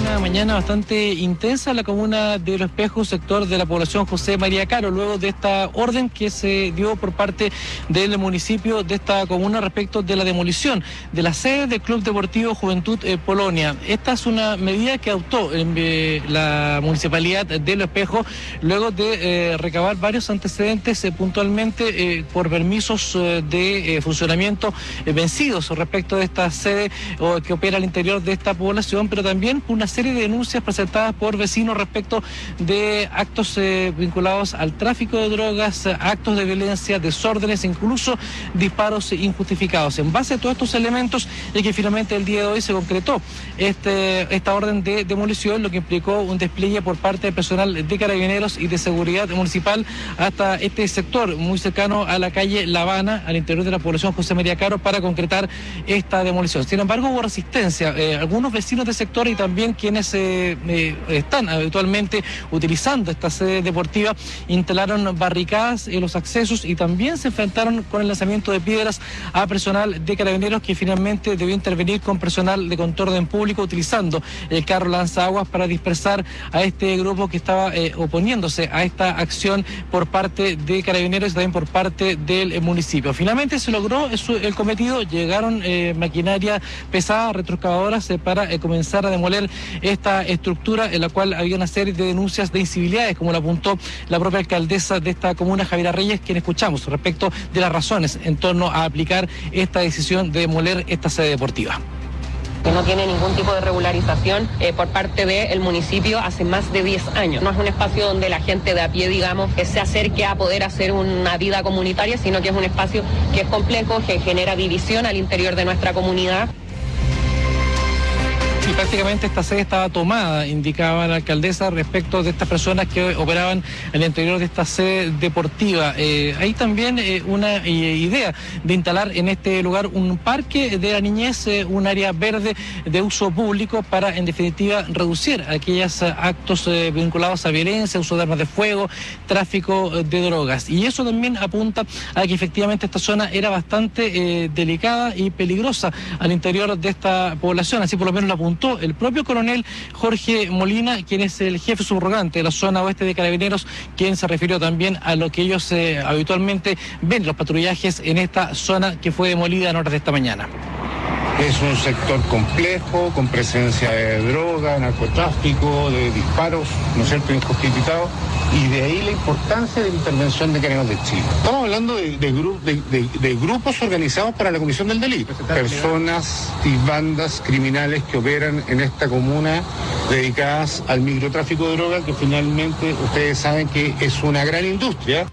Una mañana bastante intensa en la comuna de Los Espejos, sector de la población José María Caro, luego de esta orden que se dio por parte del municipio de esta comuna respecto de la demolición de la sede del Club Deportivo Juventud eh, Polonia. Esta es una medida que adoptó eh, la municipalidad de Los Espejos luego de eh, recabar varios antecedentes eh, puntualmente eh, por permisos eh, de eh, funcionamiento eh, vencidos respecto de esta sede o, que opera al interior de esta población, pero también una serie de denuncias presentadas por vecinos respecto de actos eh, vinculados al tráfico de drogas, actos de violencia, desórdenes, incluso disparos injustificados. En base a todos estos elementos es que finalmente el día de hoy se concretó este, esta orden de demolición, lo que implicó un despliegue por parte del personal de Carabineros y de Seguridad Municipal hasta este sector muy cercano a la calle La Habana, al interior de la población José María Caro, para concretar esta demolición. Sin embargo, hubo resistencia. Eh, algunos vecinos del sector y también quienes eh, eh, están habitualmente utilizando esta sede deportiva instalaron barricadas en los accesos y también se enfrentaron con el lanzamiento de piedras a personal de Carabineros, que finalmente debió intervenir con personal de control de orden público utilizando el carro lanzaguas para dispersar a este grupo que estaba eh, oponiéndose a esta acción por parte de Carabineros y también por parte del eh, municipio. Finalmente se logró el cometido, llegaron eh, maquinaria pesada, retroexcavadoras eh, para eh, comenzar a demoler esta estructura, en la cual había una serie de denuncias de incivilidades, como lo apuntó la propia alcaldesa de esta comuna, Javiera Reyes, quien escuchamos respecto de las razones en torno a aplicar esta decisión de demoler esta sede deportiva. Que no tiene ningún tipo de regularización eh, por parte del municipio hace más de diez años. No es un espacio donde la gente de a pie, digamos, que se acerque a poder hacer una vida comunitaria, sino que es un espacio que es complejo, que genera división al interior de nuestra comunidad. Y prácticamente esta sede estaba tomada, indicaba la alcaldesa, respecto de estas personas que operaban en el interior de esta sede deportiva. Eh, hay también eh, una eh, idea de instalar en este lugar un parque de la niñez, eh, un área verde de uso público para, en definitiva, reducir aquellos eh, actos eh, vinculados a violencia, uso de armas de fuego, tráfico eh, de drogas. Y eso también apunta a que efectivamente esta zona era bastante eh, delicada y peligrosa al interior de esta población, así por lo menos lo apuntó el propio coronel Jorge Molina, quien es el jefe subrogante de la zona oeste de Carabineros, quien se refirió también a lo que ellos eh, habitualmente ven los patrullajes en esta zona que fue demolida en horas de esta mañana. Es un sector complejo, con presencia de droga, narcotráfico, de disparos, ¿no es cierto?, injustificados, y de ahí la importancia de la intervención de Carabineros de Chile. Estamos hablando de, de, gru de, de, de grupos organizados para la comisión del delito, personas y bandas criminales que operan en esta comuna dedicadas al microtráfico de droga, que finalmente ustedes saben que es una gran industria.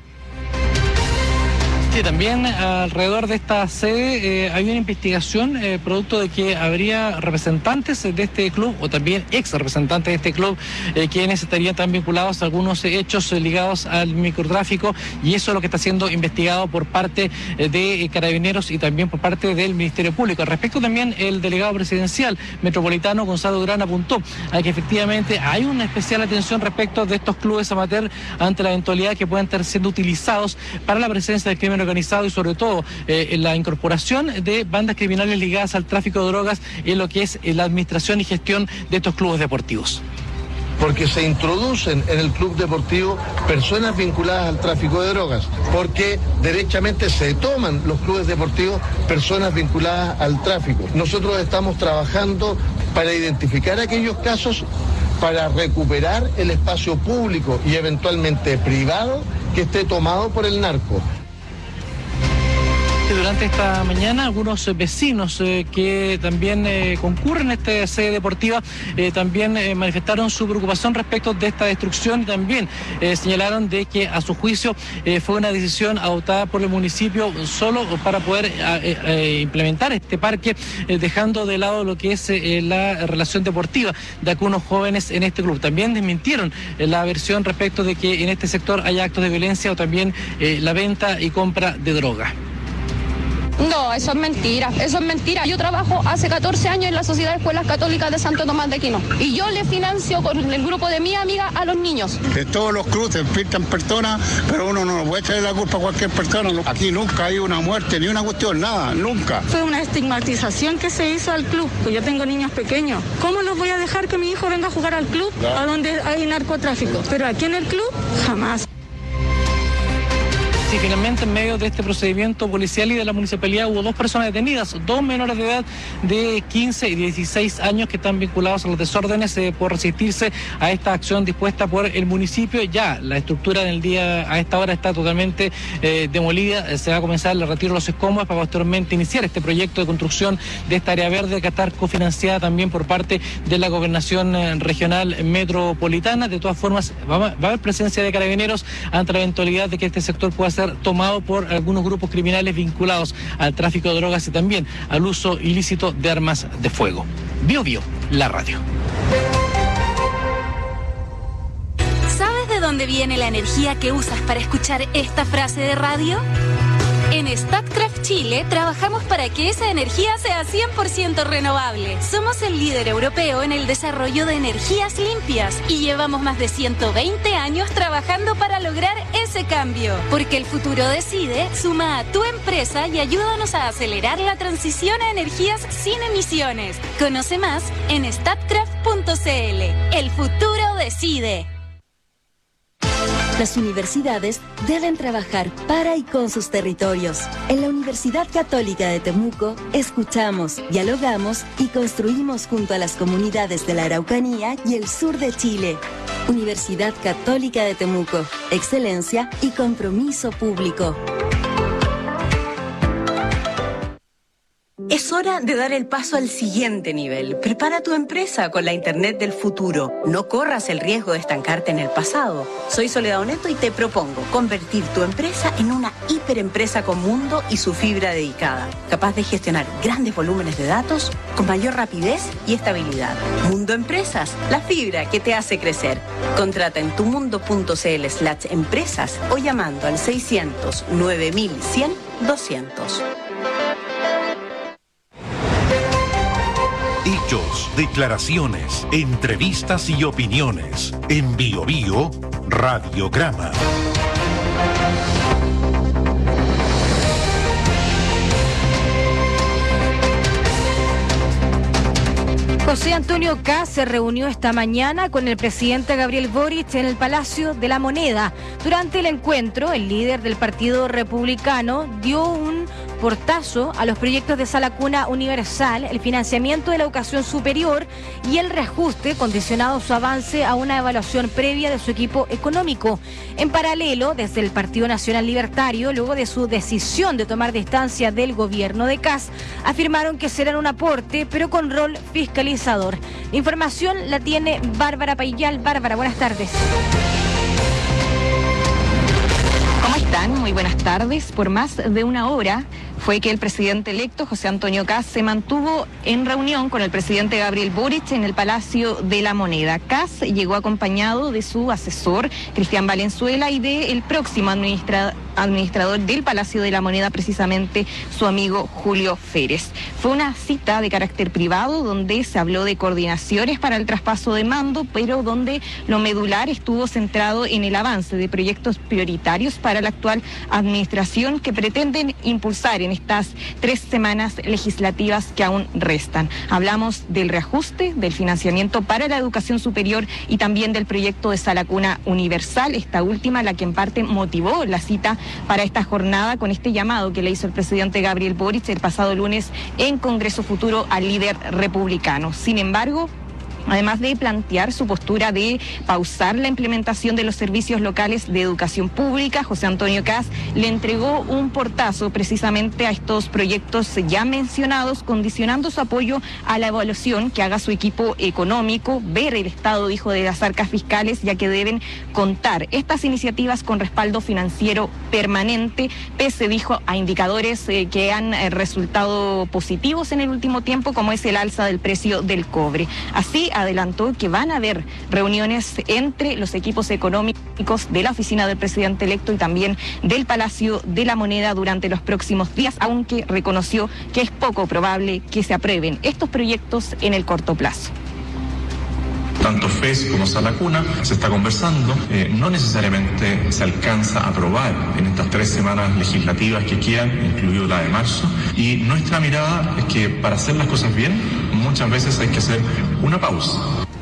Sí, también alrededor de esta sede eh, hay una investigación eh, producto de que habría representantes de este club o también ex representantes de este club eh, quienes estarían tan vinculados a algunos hechos eh, ligados al microtráfico, y eso es lo que está siendo investigado por parte eh, de Carabineros y también por parte del Ministerio Público. Al respecto también el delegado presidencial metropolitano Gonzalo Durán apuntó a que efectivamente hay una especial atención respecto de estos clubes amateur ante la eventualidad que puedan estar siendo utilizados para la presencia del crimen organizado y sobre todo eh, en la incorporación de bandas criminales ligadas al tráfico de drogas en lo que es eh, la administración y gestión de estos clubes deportivos. Porque se introducen en el club deportivo personas vinculadas al tráfico de drogas, porque derechamente se toman los clubes deportivos personas vinculadas al tráfico. Nosotros estamos trabajando para identificar aquellos casos, para recuperar el espacio público y eventualmente privado que esté tomado por el narco. Durante esta mañana algunos vecinos eh, que también eh, concurren a esta sede deportiva eh, también eh, manifestaron su preocupación respecto de esta destrucción y también eh, señalaron de que a su juicio eh, fue una decisión adoptada por el municipio solo para poder eh, eh, implementar este parque, eh, dejando de lado lo que es eh, la relación deportiva de algunos jóvenes en este club. También desmintieron eh, la versión respecto de que en este sector haya actos de violencia o también eh, la venta y compra de droga. No, eso es mentira, eso es mentira. Yo trabajo hace catorce años en la Sociedad de Escuelas Católicas de Santo Tomás de Aquino y yo le financio con el grupo de mi amiga a los niños. En todos los clubes se filtran personas, pero uno no puede echarle la culpa a cualquier persona. Aquí nunca hay una muerte, ni una cuestión, nada, nunca. Fue una estigmatización que se hizo al club, pues yo tengo niños pequeños. ¿Cómo los voy a dejar que mi hijo venga a jugar al club, claro, a donde hay narcotráfico? Pero aquí en el club, jamás. Sí, finalmente en medio de este procedimiento policial y de la municipalidad hubo dos personas detenidas, dos menores de edad de quince y dieciséis años que están vinculados a los desórdenes eh, por resistirse a esta acción dispuesta por el municipio. Ya la estructura del día a esta hora está totalmente eh, demolida, se va a comenzar el retiro de los escombros para posteriormente iniciar este proyecto de construcción de esta área verde que está cofinanciada también por parte de la Gobernación eh, Regional Metropolitana. De todas formas, va, va a haber presencia de carabineros ante la eventualidad de que este sector pueda ser tomado por algunos grupos criminales vinculados al tráfico de drogas y también al uso ilícito de armas de fuego. Bio Bio, la radio. ¿Sabes de dónde viene la energía que usas para escuchar esta frase de radio? En Statkraft Chile trabajamos para que esa energía sea cien por ciento renovable. Somos el líder europeo en el desarrollo de energías limpias y llevamos más de ciento veinte años trabajando para lograr ese cambio. Porque el futuro decide, suma a tu empresa y ayúdanos a acelerar la transición a energías sin emisiones. Conoce más en statkraft punto c l. El futuro decide. Las universidades deben trabajar para y con sus territorios. En la Universidad Católica de Temuco, escuchamos, dialogamos y construimos junto a las comunidades de la Araucanía y el sur de Chile. Universidad Católica de Temuco, excelencia y compromiso público. Es hora de dar el paso al siguiente nivel. Prepara tu empresa con la Internet del futuro. No corras el riesgo de estancarte en el pasado. Soy Soledad Oneto y te propongo convertir tu empresa en una hiperempresa con mundo y su fibra dedicada, capaz de gestionar grandes volúmenes de datos con mayor rapidez y estabilidad. Mundo Empresas, la fibra que te hace crecer. Contrata en tumundo.cl slash empresas o llamando al seiscientos nueve mil cien doscientos. Hechos, declaraciones, entrevistas y opiniones. En Bio Bio, Radiograma. José Antonio Kast se reunió esta mañana con el presidente Gabriel Boric en el Palacio de la Moneda. Durante el encuentro, el líder del Partido Republicano dio un portazo a los proyectos de Sala Cuna Universal, el financiamiento de la educación superior y el reajuste, condicionado su avance a una evaluación previa de su equipo económico. En paralelo, desde el Partido Nacional Libertario, luego de su decisión de tomar distancia del gobierno de Kast, afirmaron que serán un aporte, pero con rol fiscalizador. La información la tiene Bárbara Payal. Bárbara, buenas tardes. ¿Cómo están? Muy buenas tardes. Por más de una hora fue que el presidente electo, José Antonio Kast, se mantuvo en reunión con el presidente Gabriel Boric en el Palacio de la Moneda. Kast llegó acompañado de su asesor, Cristian Valenzuela, y del próximo administra- administrador del Palacio de la Moneda, precisamente su amigo Julio Férez. Fue una cita de carácter privado donde se habló de coordinaciones para el traspaso de mando, pero donde lo medular estuvo centrado en el avance de proyectos prioritarios para la actual administración que pretenden impulsar en estas tres semanas legislativas que aún restan. Hablamos del reajuste, del financiamiento para la educación superior y también del proyecto de Sala Cuna Universal, esta última la que en parte motivó la cita para esta jornada con este llamado que le hizo el presidente Gabriel Boric el pasado lunes en Congreso Futuro al líder republicano. Sin embargo, además de plantear su postura de pausar la implementación de los servicios locales de educación pública, José Antonio Kast le entregó un portazo precisamente a estos proyectos ya mencionados, condicionando su apoyo a la evaluación que haga su equipo económico, ver el estado, dijo, de las arcas fiscales, ya que deben contar estas iniciativas con respaldo financiero permanente, pese, dijo, a indicadores eh, que han eh, resultado positivos en el último tiempo, como es el alza del precio del cobre. Así, adelantó que van a haber reuniones entre los equipos económicos de la oficina del presidente electo y también del Palacio de la Moneda durante los próximos días, aunque reconoció que es poco probable que se aprueben estos proyectos en el corto plazo. Tanto F E S como Sala Cuna se está conversando, eh, no necesariamente se alcanza a aprobar en estas tres semanas legislativas que quedan, incluido la de marzo, y nuestra mirada es que para hacer las cosas bien, muchas veces hay que hacer una pausa.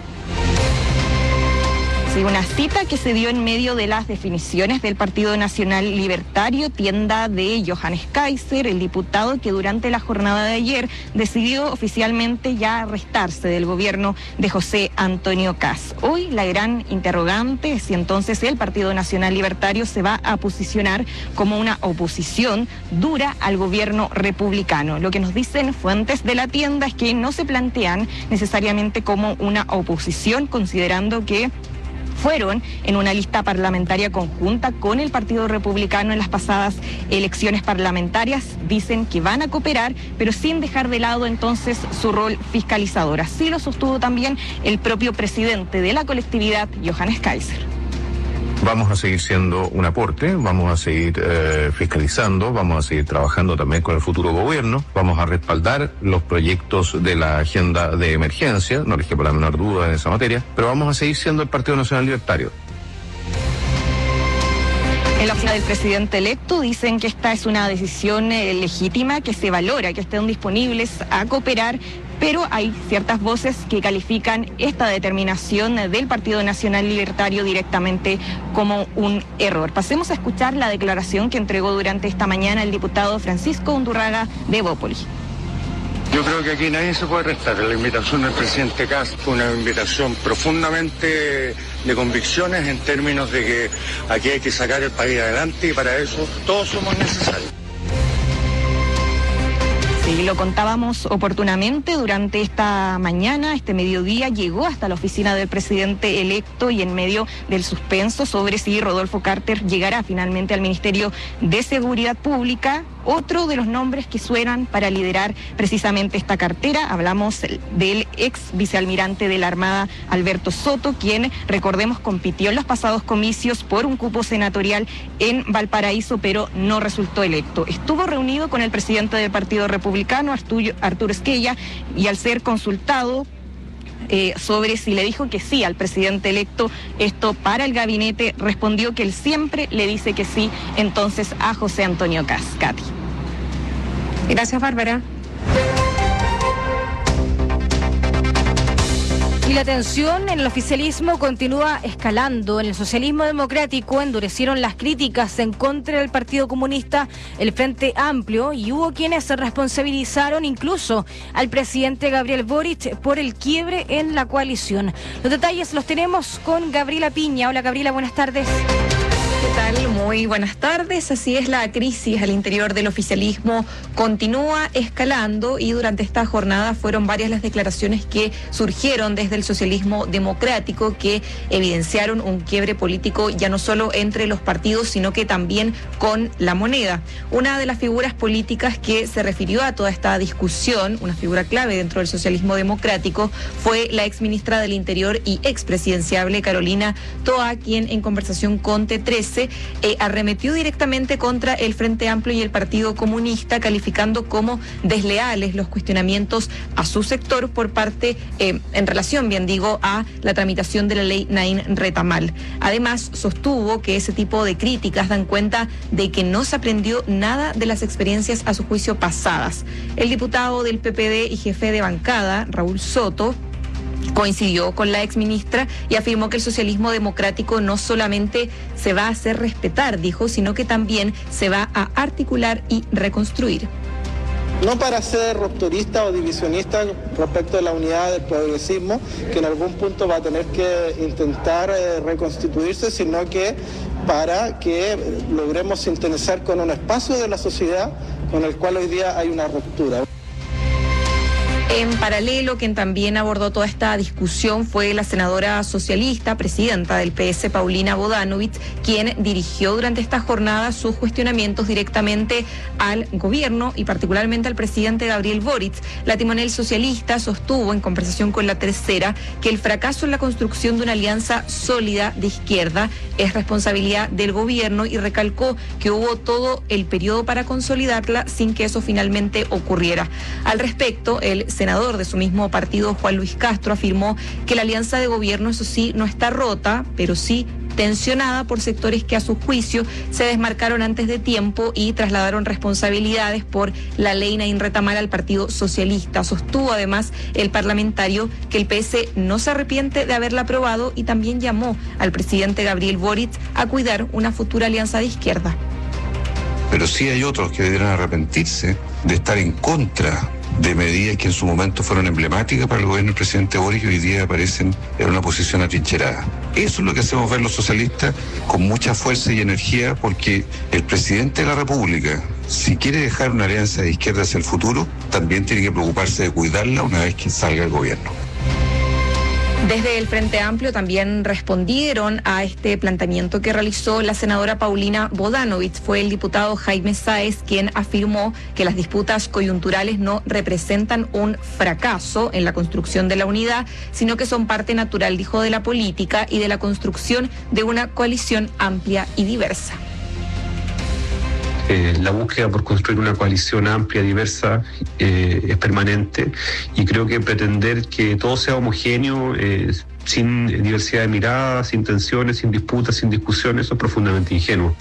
Sí, una cita que se dio en medio de las definiciones del Partido Nacional Libertario, tienda de Johannes Kaiser, el diputado que durante la jornada de ayer decidió oficialmente ya restarse del gobierno de José Antonio Kast. Hoy la gran interrogante es si entonces el Partido Nacional Libertario se va a posicionar como una oposición dura al gobierno republicano. Lo que nos dicen fuentes de la tienda es que no se plantean necesariamente como una oposición, considerando que fueron en una lista parlamentaria conjunta con el Partido Republicano en las pasadas elecciones parlamentarias. Dicen que van a cooperar, pero sin dejar de lado entonces su rol fiscalizador. Así lo sostuvo también el propio presidente de la colectividad, Johannes Kaiser. Vamos a seguir siendo un aporte, vamos a seguir eh, fiscalizando, vamos a seguir trabajando también con el futuro gobierno, vamos a respaldar los proyectos de la agenda de emergencia, no les quepa la menor duda en esa materia, pero vamos a seguir siendo el Partido Nacional Libertario. En la oficina del presidente electo dicen que esta es una decisión eh, legítima, que se valora, que estén disponibles a cooperar, pero hay ciertas voces que califican esta determinación del Partido Nacional Libertario directamente como un error. Pasemos a escuchar la declaración que entregó durante esta mañana el diputado Francisco Undurraga de Evópoli. Yo creo que aquí nadie se puede restar. La invitación del presidente Kast fue una invitación profundamente de convicciones en términos de que aquí hay que sacar el país adelante y para eso todos somos necesarios. Sí, lo contábamos oportunamente durante esta mañana, este mediodía, llegó hasta la oficina del presidente electo y en medio del suspenso sobre si Rodolfo Carter llegará finalmente al Ministerio de Seguridad Pública. Otro de los nombres que suenan para liderar precisamente esta cartera, hablamos del ex vicealmirante de la Armada, Alberto Soto, quien, recordemos, compitió en los pasados comicios por un cupo senatorial en Valparaíso, pero no resultó electo. Estuvo reunido con el presidente del Partido Republicano, Arturo, Arturo Esquella, y al ser consultado Eh, sobre si le dijo que sí al presidente electo, esto para el gabinete, respondió que él siempre le dice que sí entonces a José Antonio Kast. Katy. Gracias, Bárbara. Y la tensión en el oficialismo continúa escalando. En el socialismo democrático endurecieron las críticas en contra del Partido Comunista, el Frente Amplio, y hubo quienes se responsabilizaron incluso al presidente Gabriel Boric por el quiebre en la coalición. Los detalles los tenemos con Gabriela Piña. Hola, Gabriela, buenas tardes. ¿Qué tal? Muy buenas tardes. Así es, la crisis al interior del oficialismo continúa escalando y durante esta jornada fueron varias las declaraciones que surgieron desde el socialismo democrático que evidenciaron un quiebre político ya no solo entre los partidos, sino que también con la moneda. Una de las figuras políticas que se refirió a toda esta discusión, una figura clave dentro del socialismo democrático, fue la exministra del Interior y expresidenciable Carolina Toa, quien en conversación con T trece Eh, arremetió directamente contra el Frente Amplio y el Partido Comunista, calificando como desleales los cuestionamientos a su sector por parte, eh, en relación, bien digo, a la tramitación de la ley Naín Retamal. Además, sostuvo que ese tipo de críticas dan cuenta de que no se aprendió nada de las experiencias a su juicio pasadas. El diputado del P P D y jefe de bancada, Raúl Soto, coincidió con la exministra y afirmó que el socialismo democrático no solamente se va a hacer respetar, dijo, sino que también se va a articular y reconstruir. No para ser rupturista o divisionista respecto de la unidad del progresismo, que en algún punto va a tener que intentar eh, reconstituirse, sino que para que logremos sintonizar con un espacio de la sociedad con el cual hoy día hay una ruptura. En paralelo, quien también abordó toda esta discusión fue la senadora socialista, presidenta del P S, Paulina Bodanovich, quien dirigió durante esta jornada sus cuestionamientos directamente al gobierno y particularmente al presidente Gabriel Boric. La timonel socialista sostuvo en conversación con La Tercera que el fracaso en la construcción de una alianza sólida de izquierda es responsabilidad del gobierno y recalcó que hubo todo el periodo para consolidarla sin que eso finalmente ocurriera. Al respecto, el senador de su mismo partido, Juan Luis Castro, afirmó que la alianza de gobierno, eso sí, no está rota, pero sí tensionada por sectores que a su juicio se desmarcaron antes de tiempo y trasladaron responsabilidades por la ley Nain Retamal al Partido Socialista. Sostuvo además el parlamentario que el P S no se arrepiente de haberla aprobado y también llamó al presidente Gabriel Boric a cuidar una futura alianza de izquierda. Pero sí hay otros que deberán arrepentirse de estar en contra de medidas que en su momento fueron emblemáticas para el gobierno del presidente Boric y hoy día aparecen en una posición atrincherada. Eso es lo que hacemos ver los socialistas con mucha fuerza y energía, porque el presidente de la República, si quiere dejar una alianza de izquierda hacia el futuro, también tiene que preocuparse de cuidarla una vez que salga el gobierno. Desde el Frente Amplio también respondieron a este planteamiento que realizó la senadora Paulina Bodanovich. Fue el diputado Jaime Sáez quien afirmó que las disputas coyunturales no representan un fracaso en la construcción de la unidad, sino que son parte natural, dijo, de la política y de la construcción de una coalición amplia y diversa. Eh, la búsqueda por construir una coalición amplia, diversa, eh, es permanente, y creo que pretender que todo sea homogéneo, eh, sin diversidad de miradas, sin tensiones, sin disputas, sin discusiones, eso es profundamente ingenuo.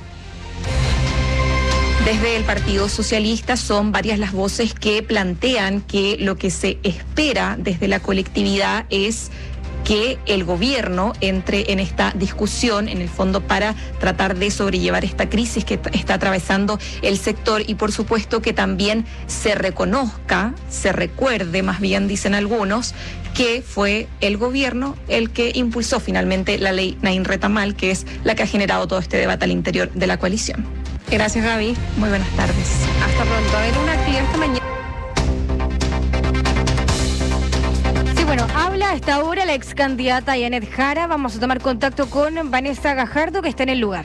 Desde el Partido Socialista son varias las voces que plantean que lo que se espera desde la colectividad es que el gobierno entre en esta discusión, en el fondo, para tratar de sobrellevar esta crisis que está atravesando el sector, y por supuesto que también se reconozca, se recuerde, más bien dicen algunos, que fue el gobierno el que impulsó finalmente la ley Nain Retamal, que es la que ha generado todo este debate al interior de la coalición. Gracias, Gaby. Muy buenas tardes. Hasta pronto. A ver, una actividad esta mañana. Bueno, habla a esta hora la ex candidata Janet Jara. Vamos a tomar contacto con Vanessa Gajardo, que está en el lugar.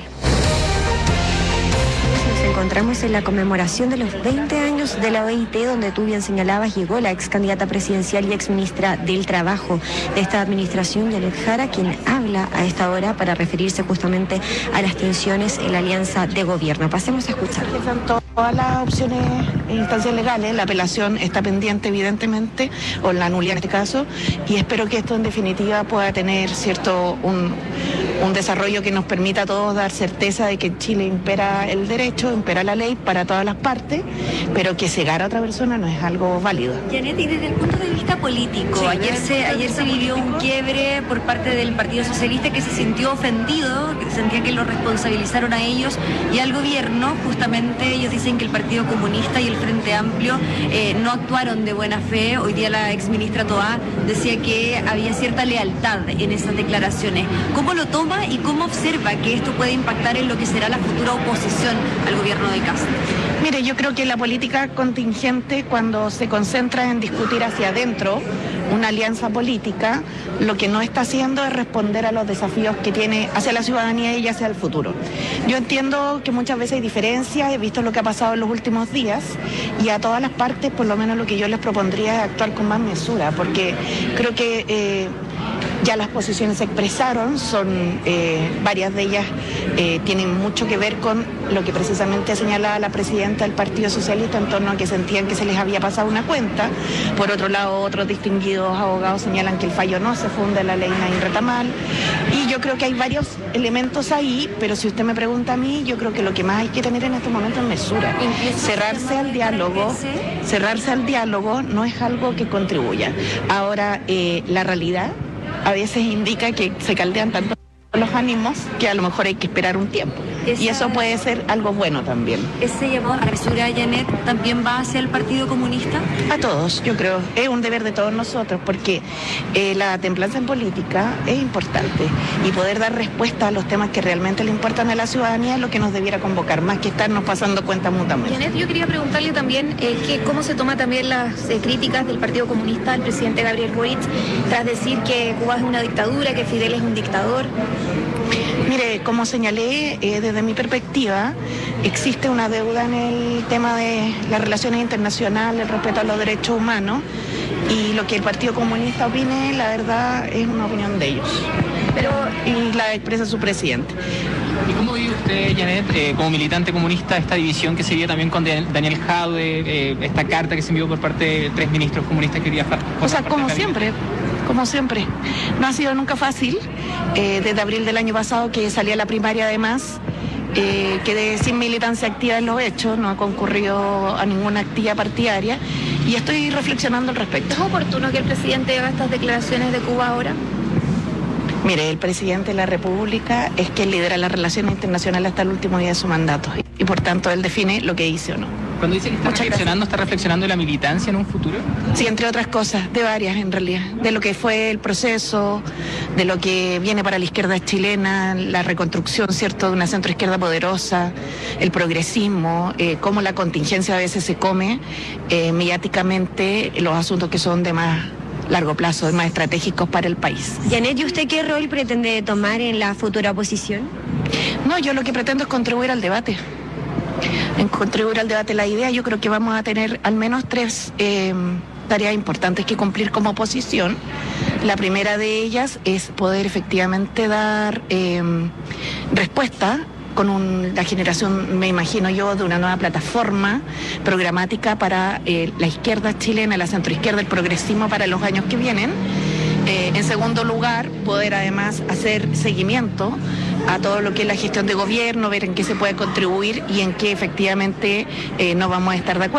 Nos encontramos en la conmemoración de los veinte años de la O I T, donde tú bien señalabas, llegó la ex candidata presidencial y ex ministra del Trabajo de esta administración, Janet Jara, quien habla a esta hora para referirse justamente a las tensiones en la alianza de gobierno. Pasemos a escuchar. Todas las opciones e instancias legales, la apelación está pendiente evidentemente, o la nulidad en este caso, y espero que esto en definitiva pueda tener cierto un, un desarrollo que nos permita a todos dar certeza de que en Chile impera el derecho, impera la ley para todas las partes, pero que cegar a otra persona no es algo válido. Janet, y desde el punto de vista político, sí, ayer se ayer se vivió un quiebre por parte del Partido Socialista, que se sintió ofendido, que sentía que lo responsabilizaron a ellos y al gobierno. Justamente ellos dicen que el Partido Comunista y el Frente Amplio eh, no actuaron de buena fe. Hoy día la exministra Toá decía que había cierta lealtad en esas declaraciones. ¿Cómo lo toma y cómo observa que esto puede impactar en lo que será la futura oposición al gobierno de Kast? Mire, yo creo que la política contingente, cuando se concentra en discutir hacia adentro una alianza política, lo que no está haciendo es responder a los desafíos que tiene hacia la ciudadanía y hacia el futuro. Yo entiendo que muchas veces hay diferencias, he visto lo que ha pasado en los últimos días, y a todas las partes, por lo menos lo que yo les propondría es actuar con más mesura, porque creo que eh, ya las posiciones se expresaron, son eh, varias de ellas eh, tienen mucho que ver con lo que precisamente señalaba la presidenta del Partido Socialista en torno a que sentían que se les había pasado una cuenta. Por otro lado, otros distinguidos abogados señalan que el fallo no se funda en la ley Nain Retamal, y yo creo que hay varios elementos ahí, pero si usted me pregunta a mí, yo creo que lo que más hay que tener en este momento es mesura. Cerrarse al diálogo, cerrarse al diálogo no es algo que contribuya. Ahora, eh, la realidad a veces indica que se caldean tanto los ánimos, que a lo mejor hay que esperar un tiempo. Esa, y eso puede ser algo bueno también. ¿Ese llamado a la mesura, Janet, también va hacia el Partido Comunista? A todos, yo creo. Es un deber de todos nosotros, porque eh, la templanza en política es importante y poder dar respuesta a los temas que realmente le importan a la ciudadanía es lo que nos debiera convocar, más que estarnos pasando cuentas mutuamente. Janet, yo quería preguntarle también eh, que cómo se toma también las eh, críticas del Partido Comunista al presidente Gabriel Boric tras decir que Cuba es una dictadura, que Fidel es un dictador. Mire, como señalé, eh, desde mi perspectiva, existe una deuda en el tema de las relaciones internacionales, el respeto a los derechos humanos, y lo que el Partido Comunista opine, la verdad, es una opinión de ellos. Pero, y la expresa su presidente. ¿Y cómo vive usted, Janet, eh, como militante comunista, esta división que se vio también con Daniel Jadwe, eh, esta carta que se envió por parte de tres ministros comunistas que quería... O sea, como siempre, como siempre. No ha sido nunca fácil. Eh, desde abril del año pasado, que salía la primaria además, eh, quedé sin militancia activa en los hechos, no he concurrido a ninguna actividad partidaria y estoy reflexionando al respecto. ¿Es oportuno que el presidente haga estas declaraciones de Cuba ahora? Mire, el presidente de la República es quien lidera las relaciones internacionales hasta el último día de su mandato y por tanto él define lo que dice o no. Cuando dice que está Muchas reflexionando, gracias. ¿está reflexionando de la militancia en un futuro? Sí, entre otras cosas, de varias en realidad, de lo que fue el proceso, de lo que viene para la izquierda chilena, la reconstrucción, ¿cierto?, de una centroizquierda poderosa, el progresismo, eh, cómo la contingencia a veces se come eh, mediáticamente los asuntos que son de más largo plazo, más estratégicos para el país. Janet, ¿y usted qué rol pretende tomar en la futura oposición? No, yo lo que pretendo es contribuir al debate. En contribuir al debate la idea, yo creo que vamos a tener al menos tres eh, tareas importantes que cumplir como oposición. La primera de ellas es poder efectivamente dar eh, respuesta con un, la generación, me imagino yo, de una nueva plataforma programática para eh, la izquierda chilena, la centroizquierda, el progresismo para los años que vienen. Eh, en segundo lugar, poder además hacer seguimiento a todo lo que es la gestión de gobierno, ver en qué se puede contribuir y en qué efectivamente eh, no vamos a estar de acuerdo.